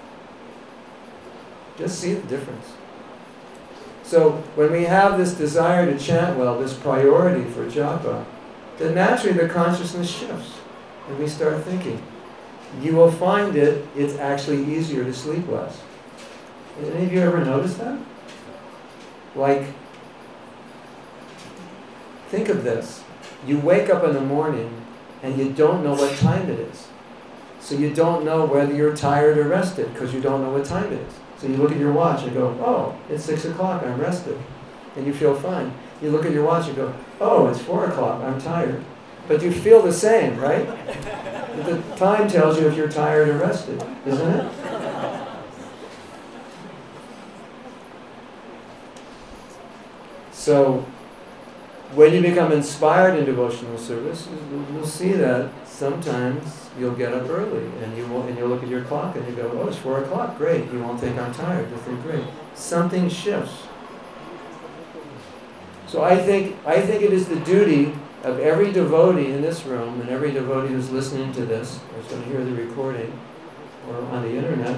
Just see the difference. So when we have this desire to chant well, this priority for japa, then naturally the consciousness shifts. And we start thinking. You will find it, it's actually easier to sleep less. Has any of you ever noticed that? Like, think of this. You wake up in the morning and you don't know what time it is. So you don't know whether you're tired or rested because you don't know what time it is. So you look at your watch and go, oh, it's six o'clock, I'm rested. And you feel fine. You look at your watch and go, oh, it's four o'clock, I'm tired. But you feel the same, right? The time tells you if you're tired or rested, isn't it? So, when you become inspired in devotional service, you'll see that sometimes you'll get up early and you will, and you'll look at your clock and you go, oh, it's four o'clock, great. You won't think I'm tired. You'll think, great. Something shifts. So I think, I think it is the duty of every devotee in this room and every devotee who's listening to this, or is going to hear the recording, or on the internet,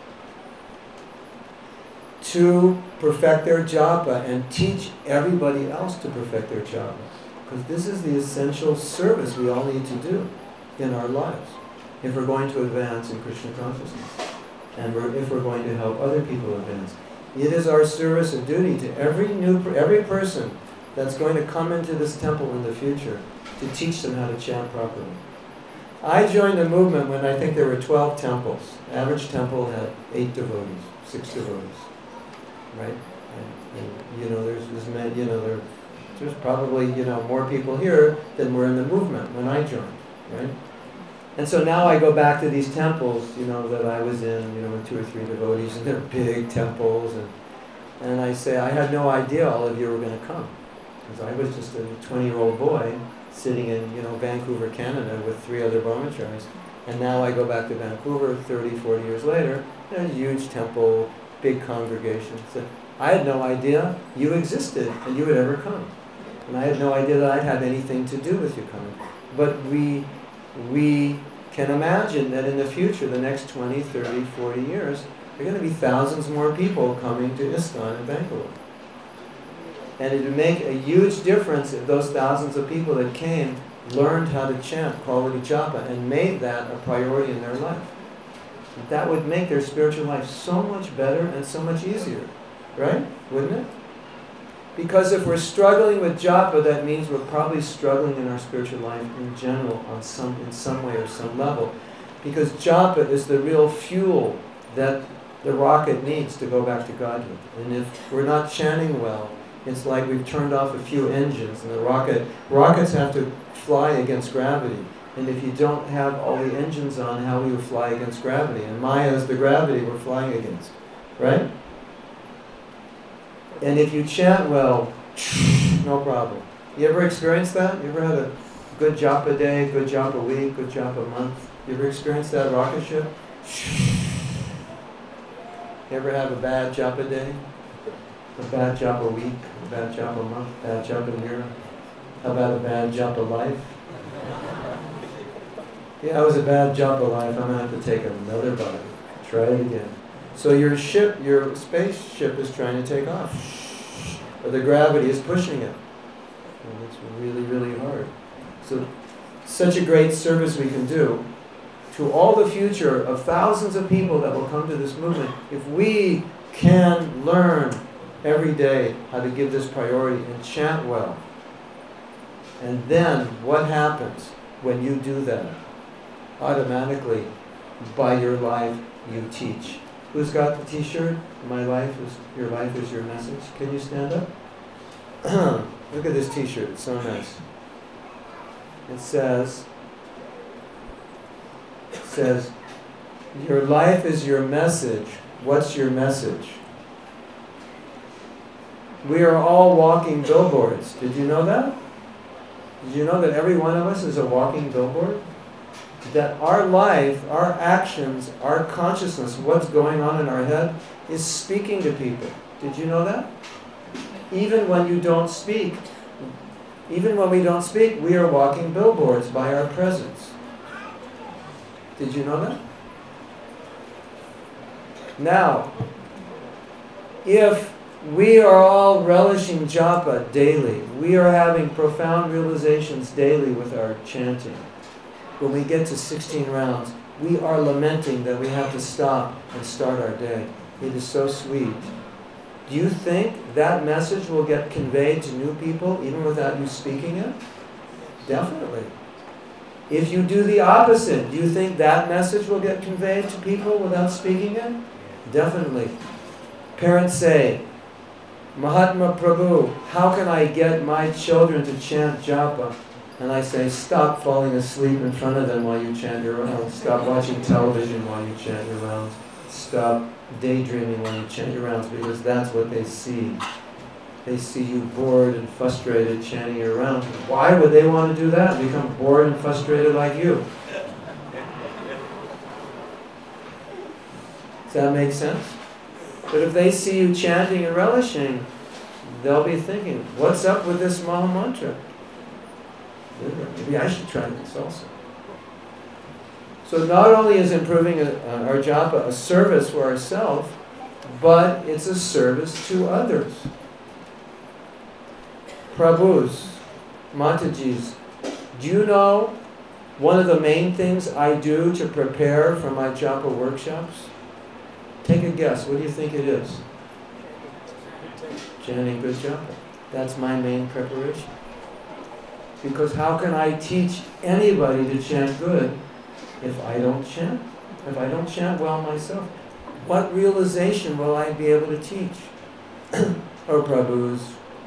to perfect their japa and teach everybody else to perfect their japa. Because this is the essential service we all need to do in our lives if we're going to advance in Krishna consciousness and we're, if we're going to help other people advance. It is our service and duty to every new, every person that's going to come into this temple in the future to teach them how to chant properly. I joined the movement when I think there were twelve temples. The average temple had eight devotees, six devotees, right? And, and you know, there's, there's many, you know, there, there's probably, you know, more people here than were in the movement when I joined, right? And so now I go back to these temples, you know, that I was in, you know, with two or three devotees, and they're big temples, and and I say, I had no idea all of you were going to come, because I was just a twenty-year-old boy sitting in, you know, Vancouver, Canada, with three other brahmacharis, and now I go back to Vancouver thirty, forty years later, and a huge temple, big congregation. So I had no idea you existed and you would ever come, and I had no idea that I'd have anything to do with you coming. But we we can imagine that in the future, the next twenty, thirty, forty years, there are going to be thousands more people coming to ISKCON in Bangalore. And it would make a huge difference if those thousands of people that came learned how to chant quality japa and made that a priority in their life. That would make their spiritual life so much better and so much easier, right? Wouldn't it? Because if we're struggling with japa, that means we're probably struggling in our spiritual life in general on some, in some way or some level. Because japa is the real fuel that the rocket needs to go back to Godhood. And if we're not chanting well, it's like we've turned off a few engines, and the rocket, rockets have to fly against gravity. And if you don't have all the engines on, how will you fly against gravity? And Maya is the gravity we're flying against, right? And if you chant well, no problem. You ever experienced that? You ever had a good japa day, good japa week, good japa month? You ever experienced that rocket ship? You ever have a bad japa day? A bad japa week? A bad japa month? Bad japa year? How about a bad japa life? Yeah, it was a bad japa life. I'm going to have to take another bite. Try it again. So your ship, your spaceship is trying to take off. But the gravity is pushing it. And it's really, really hard. So such a great service we can do to all the future of thousands of people that will come to this movement if we can learn every day how to give this priority and chant well. And then what happens when you do that? Automatically, by your life, you teach. Who's got the t-shirt? My life is, your life is your message. Can you stand up? Look at this t-shirt, it's so nice. It says, it says, your life is your message. What's your message? We are all walking billboards. Did you know that? Did you know that every one of us is a walking billboard? That our life, our actions, our consciousness, what's going on in our head, is speaking to people. Did you know that? Even when you don't speak, even when we don't speak, we are walking billboards by our presence. Did you know that? Now, if we are all relishing japa daily, we are having profound realizations daily with our chanting. When we get to sixteen rounds, we are lamenting that we have to stop and start our day. It is so sweet. Do you think that message will get conveyed to new people even without you speaking it? Definitely. If you do the opposite, do you think that message will get conveyed to people without speaking it? Definitely. Parents say, Mahatma Prabhu, how can I get my children to chant japa? And I say, stop falling asleep in front of them while you chant your rounds. Stop watching television while you chant your rounds. Stop daydreaming while you chant your rounds, because that's what they see. they see you bored and frustrated chanting around. Why would they want to do that? Become bored and frustrated like you? Does that make sense? But if they see you chanting and relishing, they'll be thinking, what's up with this Maha Mantra? Maybe I should try this also. So not only is improving a, uh, our japa a service for ourselves, but it's a service to others. Prabhus, Matajis, do you know one of the main things I do to prepare for my japa workshops? Take a guess. What do you think it is? Chanting good japa. That's my main preparation. Because how can I teach anybody to chant good if I don't chant? If I don't chant well myself? What realization will I be able to teach? Oh, Prabhus,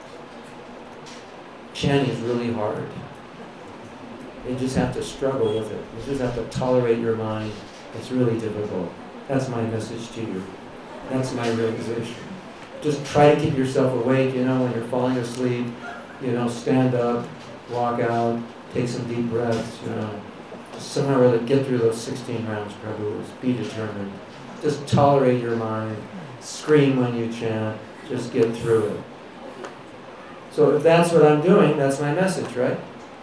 chanting is really hard. You just have to struggle with it. You just have to tolerate your mind. It's really difficult. That's my message to you. That's my realization. Just try to keep yourself awake, you know, when you're falling asleep, you know, stand up, walk out, take some deep breaths, you know. Somehow or other get through those sixteen rounds, Prabhus. Be determined. Just tolerate your mind. Scream when you chant. Just get through it. So if that's what I'm doing, that's my message, right?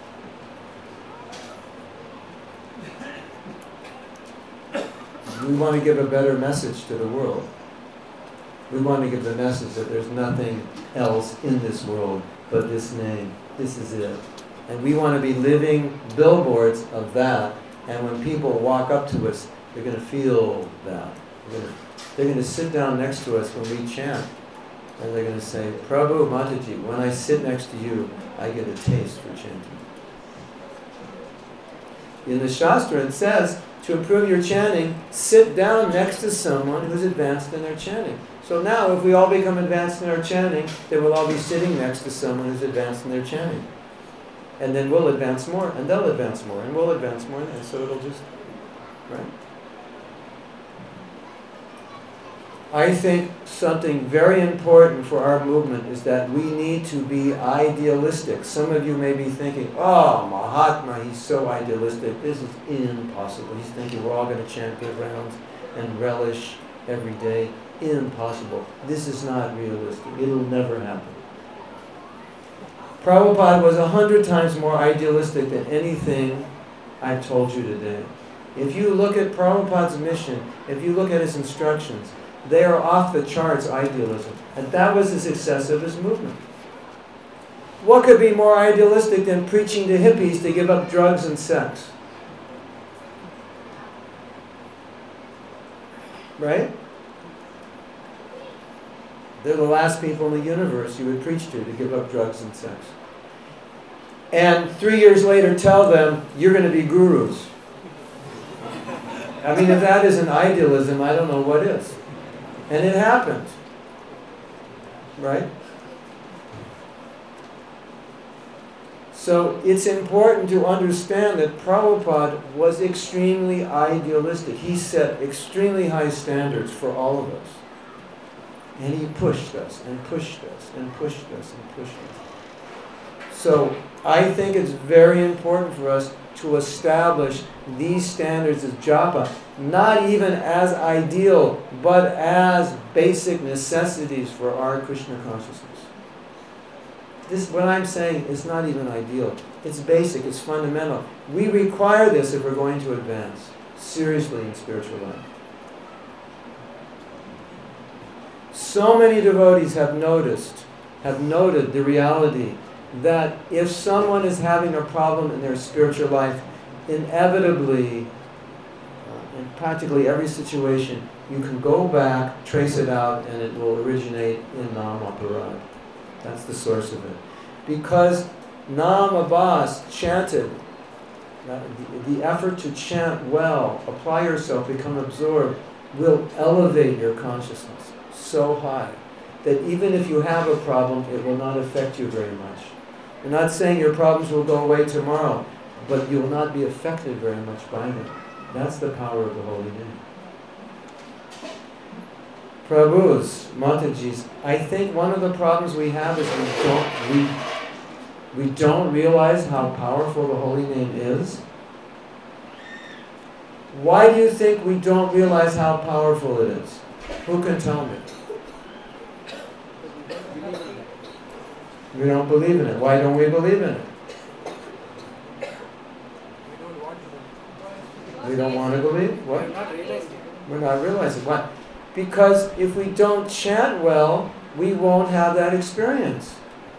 We want to give a better message to the world. We want to give the message that there's nothing else in this world but this name. This is it. And we want to be living billboards of that. And when people walk up to us, they're going to feel that. They're going to, they're going to sit down next to us when we chant. And they're going to say, Prabhu, Mataji, when I sit next to you, I get a taste for chanting. In the Shastra it says, to improve your chanting, sit down next to someone who's advanced in their chanting. So now, if we all become advanced in our chanting, then we'll all be sitting next to someone who's advanced in their chanting. And then we'll advance more, and they'll advance more, and we'll advance more, and so it'll just, right? I think something very important for our movement is that we need to be idealistic. Some of you may be thinking, oh, Mahatma, he's so idealistic. This is impossible. He's thinking we're all going to chant good rounds and relish every day. Impossible. This is not realistic. It'll never happen. Prabhupada was a hundred times more idealistic than anything I've told you today. If you look at Prabhupada's mission, if you look at his instructions, they are off the charts idealism. And that was the success of his movement. What could be more idealistic than preaching to hippies to give up drugs and sex? Right? They're the last people in the universe you would preach to to give up drugs and sex. And three years later tell them, you're going to be gurus. I mean, if that isn't idealism, I don't know what is. And it happened. Right? So it's important to understand that Prabhupada was extremely idealistic. He set extremely high standards for all of us. And he pushed us, and pushed us, and pushed us, and pushed us. So I think it's very important for us to establish these standards of japa, not even as ideal, but as basic necessities for our Krishna consciousness. This, what I'm saying, is not even ideal. It's basic, it's fundamental. We require this if we're going to advance seriously in spiritual life. So many devotees have noticed, have noted the reality that if someone is having a problem in their spiritual life, inevitably, uh, in practically every situation, you can go back, trace it out, and it will originate in Nam Aparad. That's the source of it. Because Nam Abbas chanted, uh, the, the effort to chant well, apply yourself, become absorbed, will elevate your consciousness so high that even if you have a problem, it will not affect you very much. I'm not saying your problems will go away tomorrow, but you will not be affected very much by them. That's the power of the holy name. Prabhus, Matajis, I think one of the problems we have is we don't, we, we don't realize how powerful the holy name is. Why do you think we don't realize how powerful it is? Who can tell me? We don't believe in it. Why don't we believe in it? We don't want to believe? What? We're not realizing. Why? Because if we don't chant well, we won't have that experience.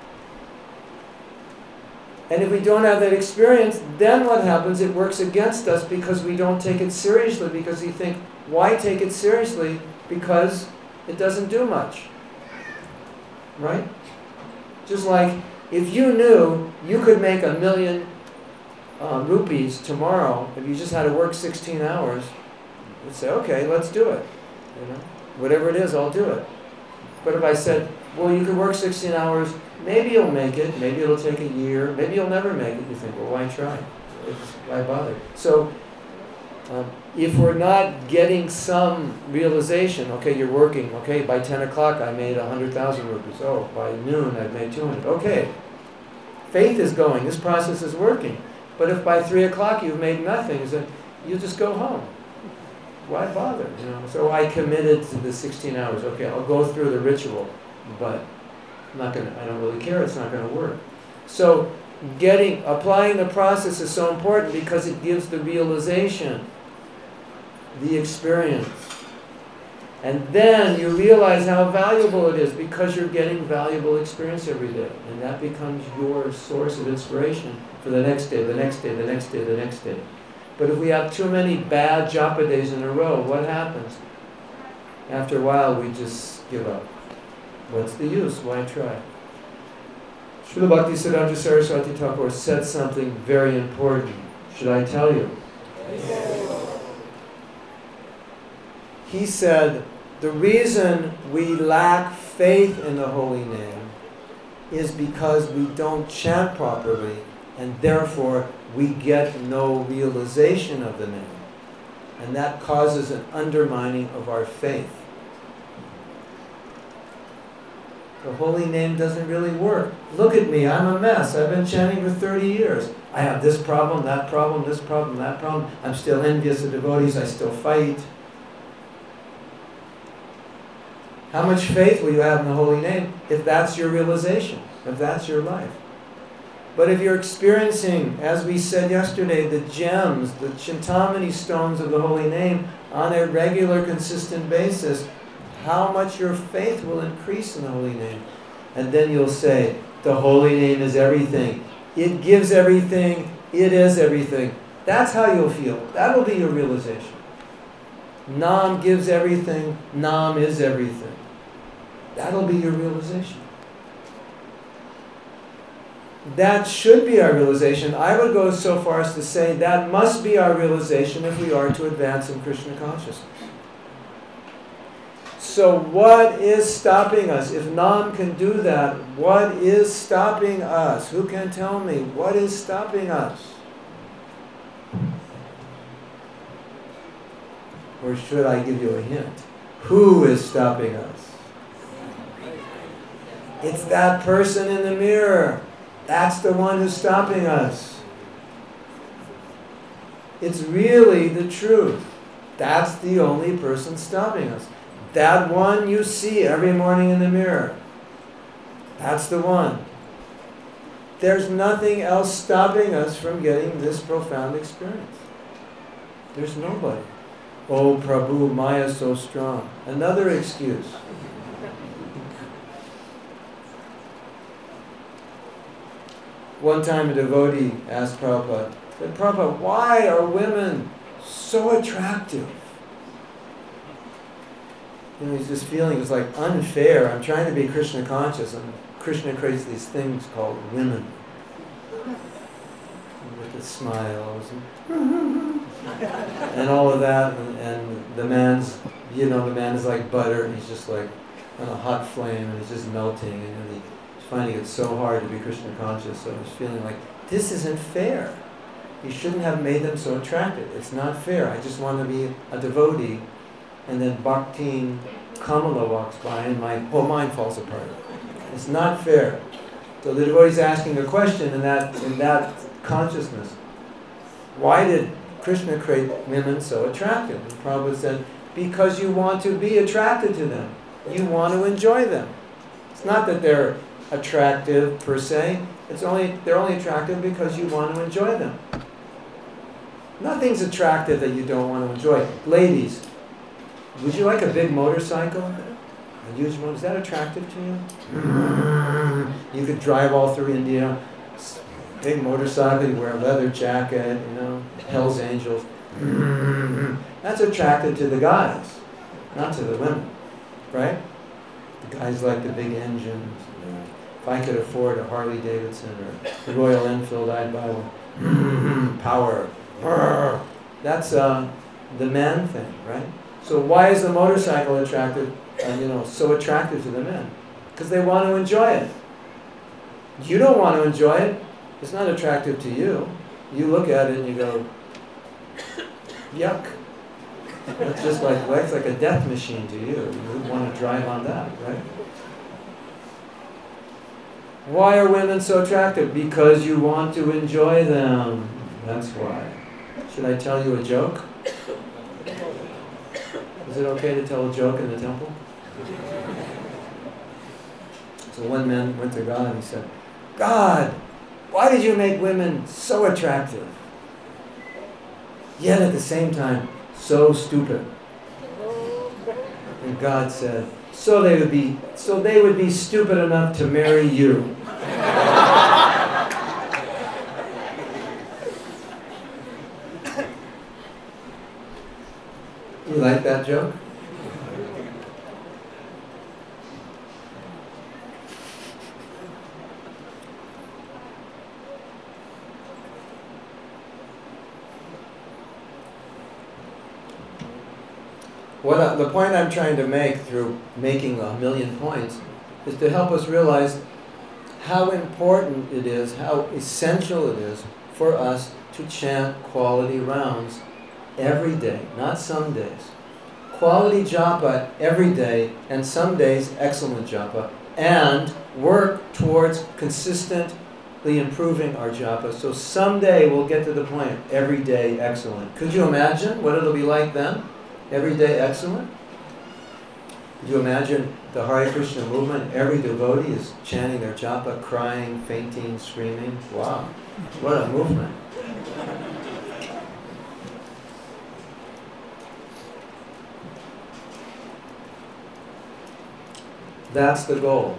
And if we don't have that experience, then what happens? It works against us because we don't take it seriously, because we think, why take it seriously? Because it doesn't do much. Right? Just like if you knew you could make a million uh, rupees tomorrow, if you just had to work sixteen hours, you'd say, okay, let's do it. You know, whatever it is, I'll do it. But if I said, well, you could work sixteen hours, maybe you'll make it, maybe it'll take a year, maybe you'll never make it, you think, well, why try? It's, why bother? So, um, if we're not getting some realization, okay, you're working, okay, by ten o'clock I made one hundred thousand rupees, oh, by noon I've made two hundred, okay. Faith is going, this process is working. But if by three o'clock you've made nothing, then you just go home. Why bother? You know? So I committed to the sixteen hours. Okay, I'll go through the ritual, but I'm not gonna. I don't really care. It's not going to work. So, getting applying the process is so important because it gives the realization, the experience, and then you realize how valuable it is because you're getting valuable experience every day, and that becomes your source of inspiration for the next day, the next day, the next day, the next day. But if we have too many bad japa days in a row, what happens? After a while, we just give up. What's the use? Why try? Srila Bhaktisiddhanta Saraswati Thakur said something very important. Should I tell you? Yes. He said, the reason we lack faith in the holy name is because we don't chant properly, and therefore we get no realization of the name. And that causes an undermining of our faith. The holy name doesn't really work. Look at me, I'm a mess. I've been chanting for thirty years. I have this problem, that problem, this problem, that problem. I'm still envious of devotees, I still fight. How much faith will you have in the holy name if that's your realization, if that's your life? But if you're experiencing, as we said yesterday, the gems, the Chintamani stones of the holy name on a regular, consistent basis, how much your faith will increase in the holy name. And then you'll say, the holy name is everything. It gives everything. It is everything. That's how you'll feel. That'll be your realization. Nam gives everything. Nam is everything. That'll be your realization. That should be our realization. I would go so far as to say that must be our realization if we are to advance in Krishna consciousness. So what is stopping us? If Nam can do that, what is stopping us? Who can tell me? What is stopping us? Or should I give you a hint? Who is stopping us? It's that person in the mirror. That's the one who's stopping us. It's really the truth. That's the only person stopping us. That one you see every morning in the mirror. That's the one. There's nothing else stopping us from getting this profound experience. There's nobody. Oh, Prabhu, Maya is so strong. Another excuse. One time a devotee asked Prabhupada, said, Prabhupada, why are women so attractive? You know, he's just feeling it's like unfair. I'm trying to be Krishna conscious, and Krishna creates these things called women. With the smiles and, and all of that, and, and the man's, you know, the man is like butter, and he's just like on a hot flame, and he's just melting, and he, finding it so hard to be Krishna conscious, so I was feeling like, this isn't fair. You shouldn't have made them so attractive. It's not fair. I just want to be a devotee, and then Bhakti Kamala walks by and my whole mind falls apart. It's not fair. So the devotee is asking a question in that, in that consciousness. Why did Krishna create women so attractive? And Prabhupada said, because you want to be attracted to them. You want to enjoy them. It's not that they're attractive per se. It's only they're only attractive because you want to enjoy them. Nothing's attractive that you don't want to enjoy. Ladies, would you like a big motorcycle? A huge one? Is that attractive to you? You could drive all through India. Big motorcycle, you wear a leather jacket, you know, Hell's Angels. That's attractive to the guys, not to the women, right? The guys like the big engines. You know. If I could afford a Harley Davidson or a Royal Enfield, I'd buy one. Power. That's uh, the man thing, right? So why is the motorcycle attractive, uh, you know, so attractive to the men? Because they want to enjoy it. You don't want to enjoy it. It's not attractive to you. You look at it and you go, yuck. It's just like, well, it's like a death machine to you. You would want to drive on that, right? Why are women so attractive? Because you want to enjoy them. That's why. Should I tell you a joke? Is it okay to tell a joke in the temple? So one man went to God and he said, God, why did you make women so attractive, yet at the same time so stupid? And God said, so they would be, so they would be stupid enough to marry you. You like that joke? What I, the point I'm trying to make through making a million points is to help us realize how important it is, how essential it is for us to chant quality rounds every day, not some days. Quality japa every day, and some days excellent japa, and work towards consistently improving our japa. So someday we'll get to the point, every day excellent. Could you imagine what it'll be like then? Every day excellent? Could you imagine the Hare Krishna movement? Every devotee is chanting their japa, crying, fainting, screaming. Wow, what a movement. That's the goal.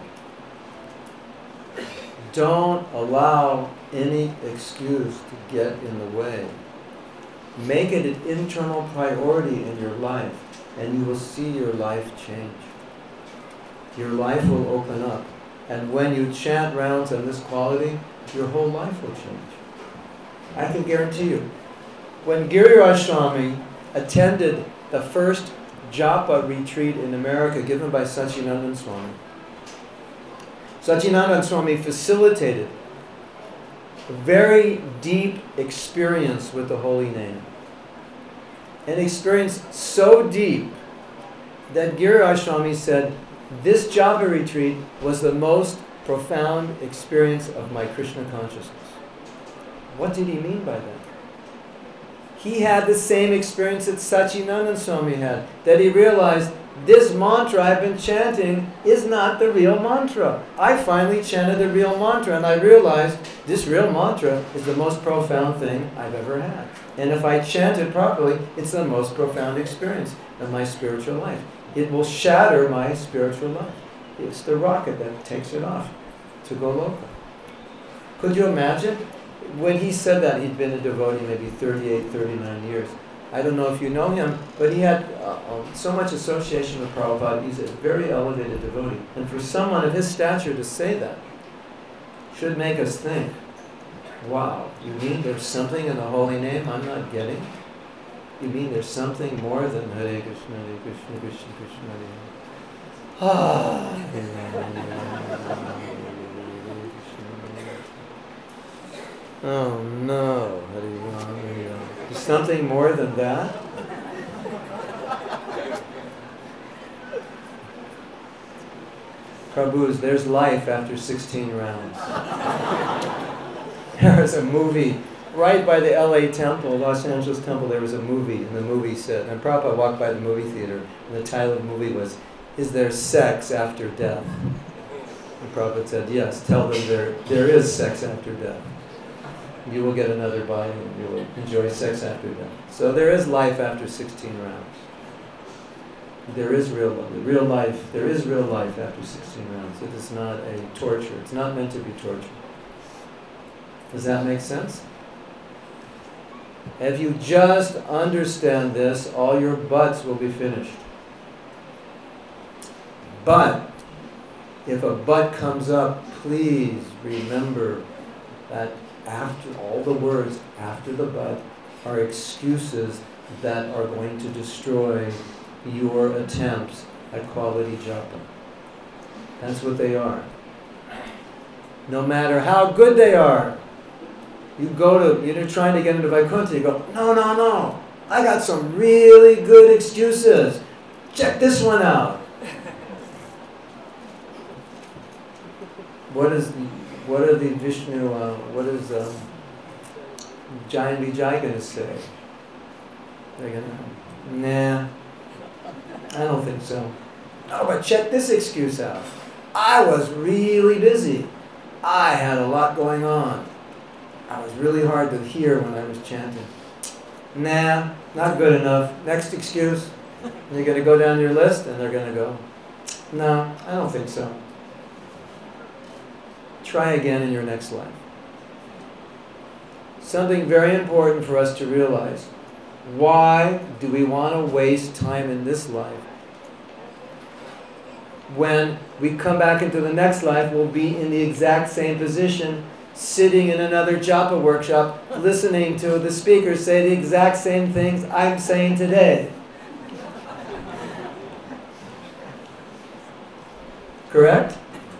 Don't allow any excuse to get in the way. Make it an internal priority in your life, and you will see your life change. Your life will open up. And when you chant rounds on this quality, your whole life will change. I can guarantee you. When Giriraj Swami attended the first Japa retreat in America given by Satchidananda Swami, Satchidananda Swami facilitated a very deep experience with the holy name. An experience so deep that Giriraj Swami said, this Japa retreat was the most profound experience of my Krishna consciousness. What did he mean by that? He had the same experience that Satchidananda Swami had, that he realized this mantra I've been chanting is not the real mantra. I finally chanted the real mantra, and I realized this real mantra is the most profound thing I've ever had. And if I chant it properly, it's the most profound experience of my spiritual life. It will shatter my spiritual life. It's the rocket that takes it off to Goloka. Could you imagine? When he said that, he'd been a devotee maybe thirty-eight, thirty-nine years. I don't know if you know him, but he had uh, uh, so much association with Prabhupada. He's a very elevated devotee. And for someone of his stature to say that should make us think, wow, you mean there's something in the holy name I'm not getting? You mean there's something more than Hare Krishna, Hare Krishna, Krishna Krishna, Hare Ah. Oh no, Hare Ram, Hare Ram. There's something more than that? Prabhu's, there's life after sixteen rounds. There was a movie right by the L A temple, Los Angeles temple, there was a movie, and the movie said, and Prabhupada walked by the movie theater, and the title of the movie was, "Is there sex after death?" And Prabhupada said, yes, tell them there, there is sex after death. You will get another body, and you will enjoy sex after death. So there is life after sixteen rounds. There is real life. Real life. There is real life after sixteen rounds. It is not a torture. It's not meant to be torture. Does that make sense? If you just understand this, all your butts will be finished. But if a but comes up, please remember that after all the words after the but are excuses that are going to destroy your attempts at quality japa. That's what they are. No matter how good they are, you go to, you're trying to get into Vaikuntha, you go, no, no, no, I got some really good excuses. Check this one out. What is, what are the Vishnu, uh, what is um, Jai and Vijay going to say? They're going to, nah, I don't think so. No, but check this excuse out. I was really busy. I had a lot going on. I was really hard to hear when I was chanting. Nah, not good enough. Next excuse. And you're going to go down your list and they're going to go, no, I don't think so. Try again in your next life. Something very important for us to realize. Why do we want to waste time in this life? When we come back into the next life, we'll be in the exact same position, sitting in another japa workshop, listening to the speaker say the exact same things I'm saying today. Correct?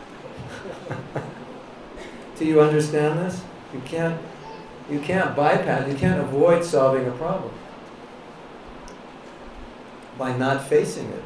Do you understand this? You can't, you can't bypass, you can't avoid solving a problem by not facing it.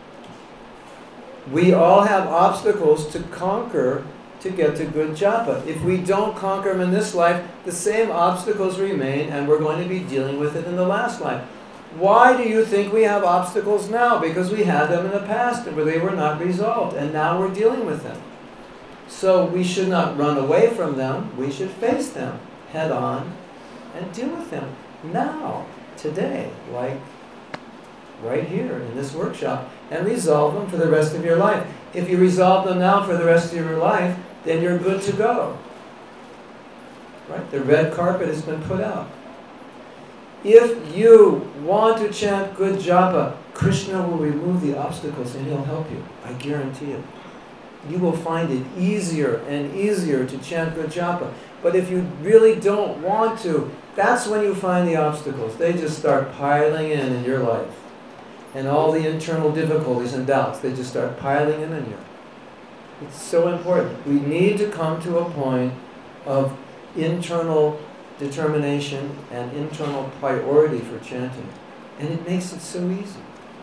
We all have obstacles to conquer to get to good japa. If we don't conquer them in this life, the same obstacles remain and we're going to be dealing with it in the last life. Why do you think we have obstacles now? Because we had them in the past and they were not resolved and now we're dealing with them. So we should not run away from them, we should face them head on and deal with them now, today, like right here in this workshop, and resolve them for the rest of your life. If you resolve them now for the rest of your life, then you're good to go. Right? The red carpet has been put out. If you want to chant good japa, Krishna will remove the obstacles and he'll help you. I guarantee it. You will find it easier and easier to chant good japa. But if you really don't want to, that's when you find the obstacles. They just start piling in in your life. And all the internal difficulties and doubts, they just start piling in on you. It's so important. We need to come to a point of internal determination and internal priority for chanting. And it makes it so easy.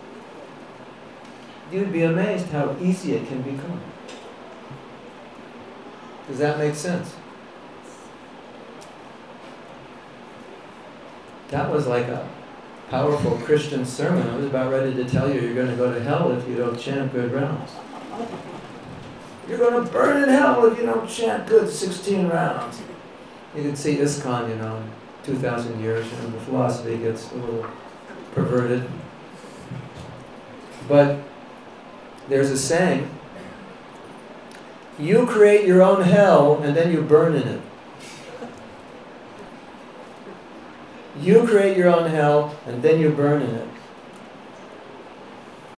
You'd be amazed how easy it can become. Does that make sense? That was like a powerful Christian sermon. I was about ready to tell you you're going to go to hell if you don't chant good rounds. You're going to burn in hell if you don't chant good sixteen rounds. You can see ISKCON, you know, in two thousand years, you know, the philosophy gets a little perverted. But there's a saying, you create your own hell and then you burn in it. You create your own hell and then you burn in it.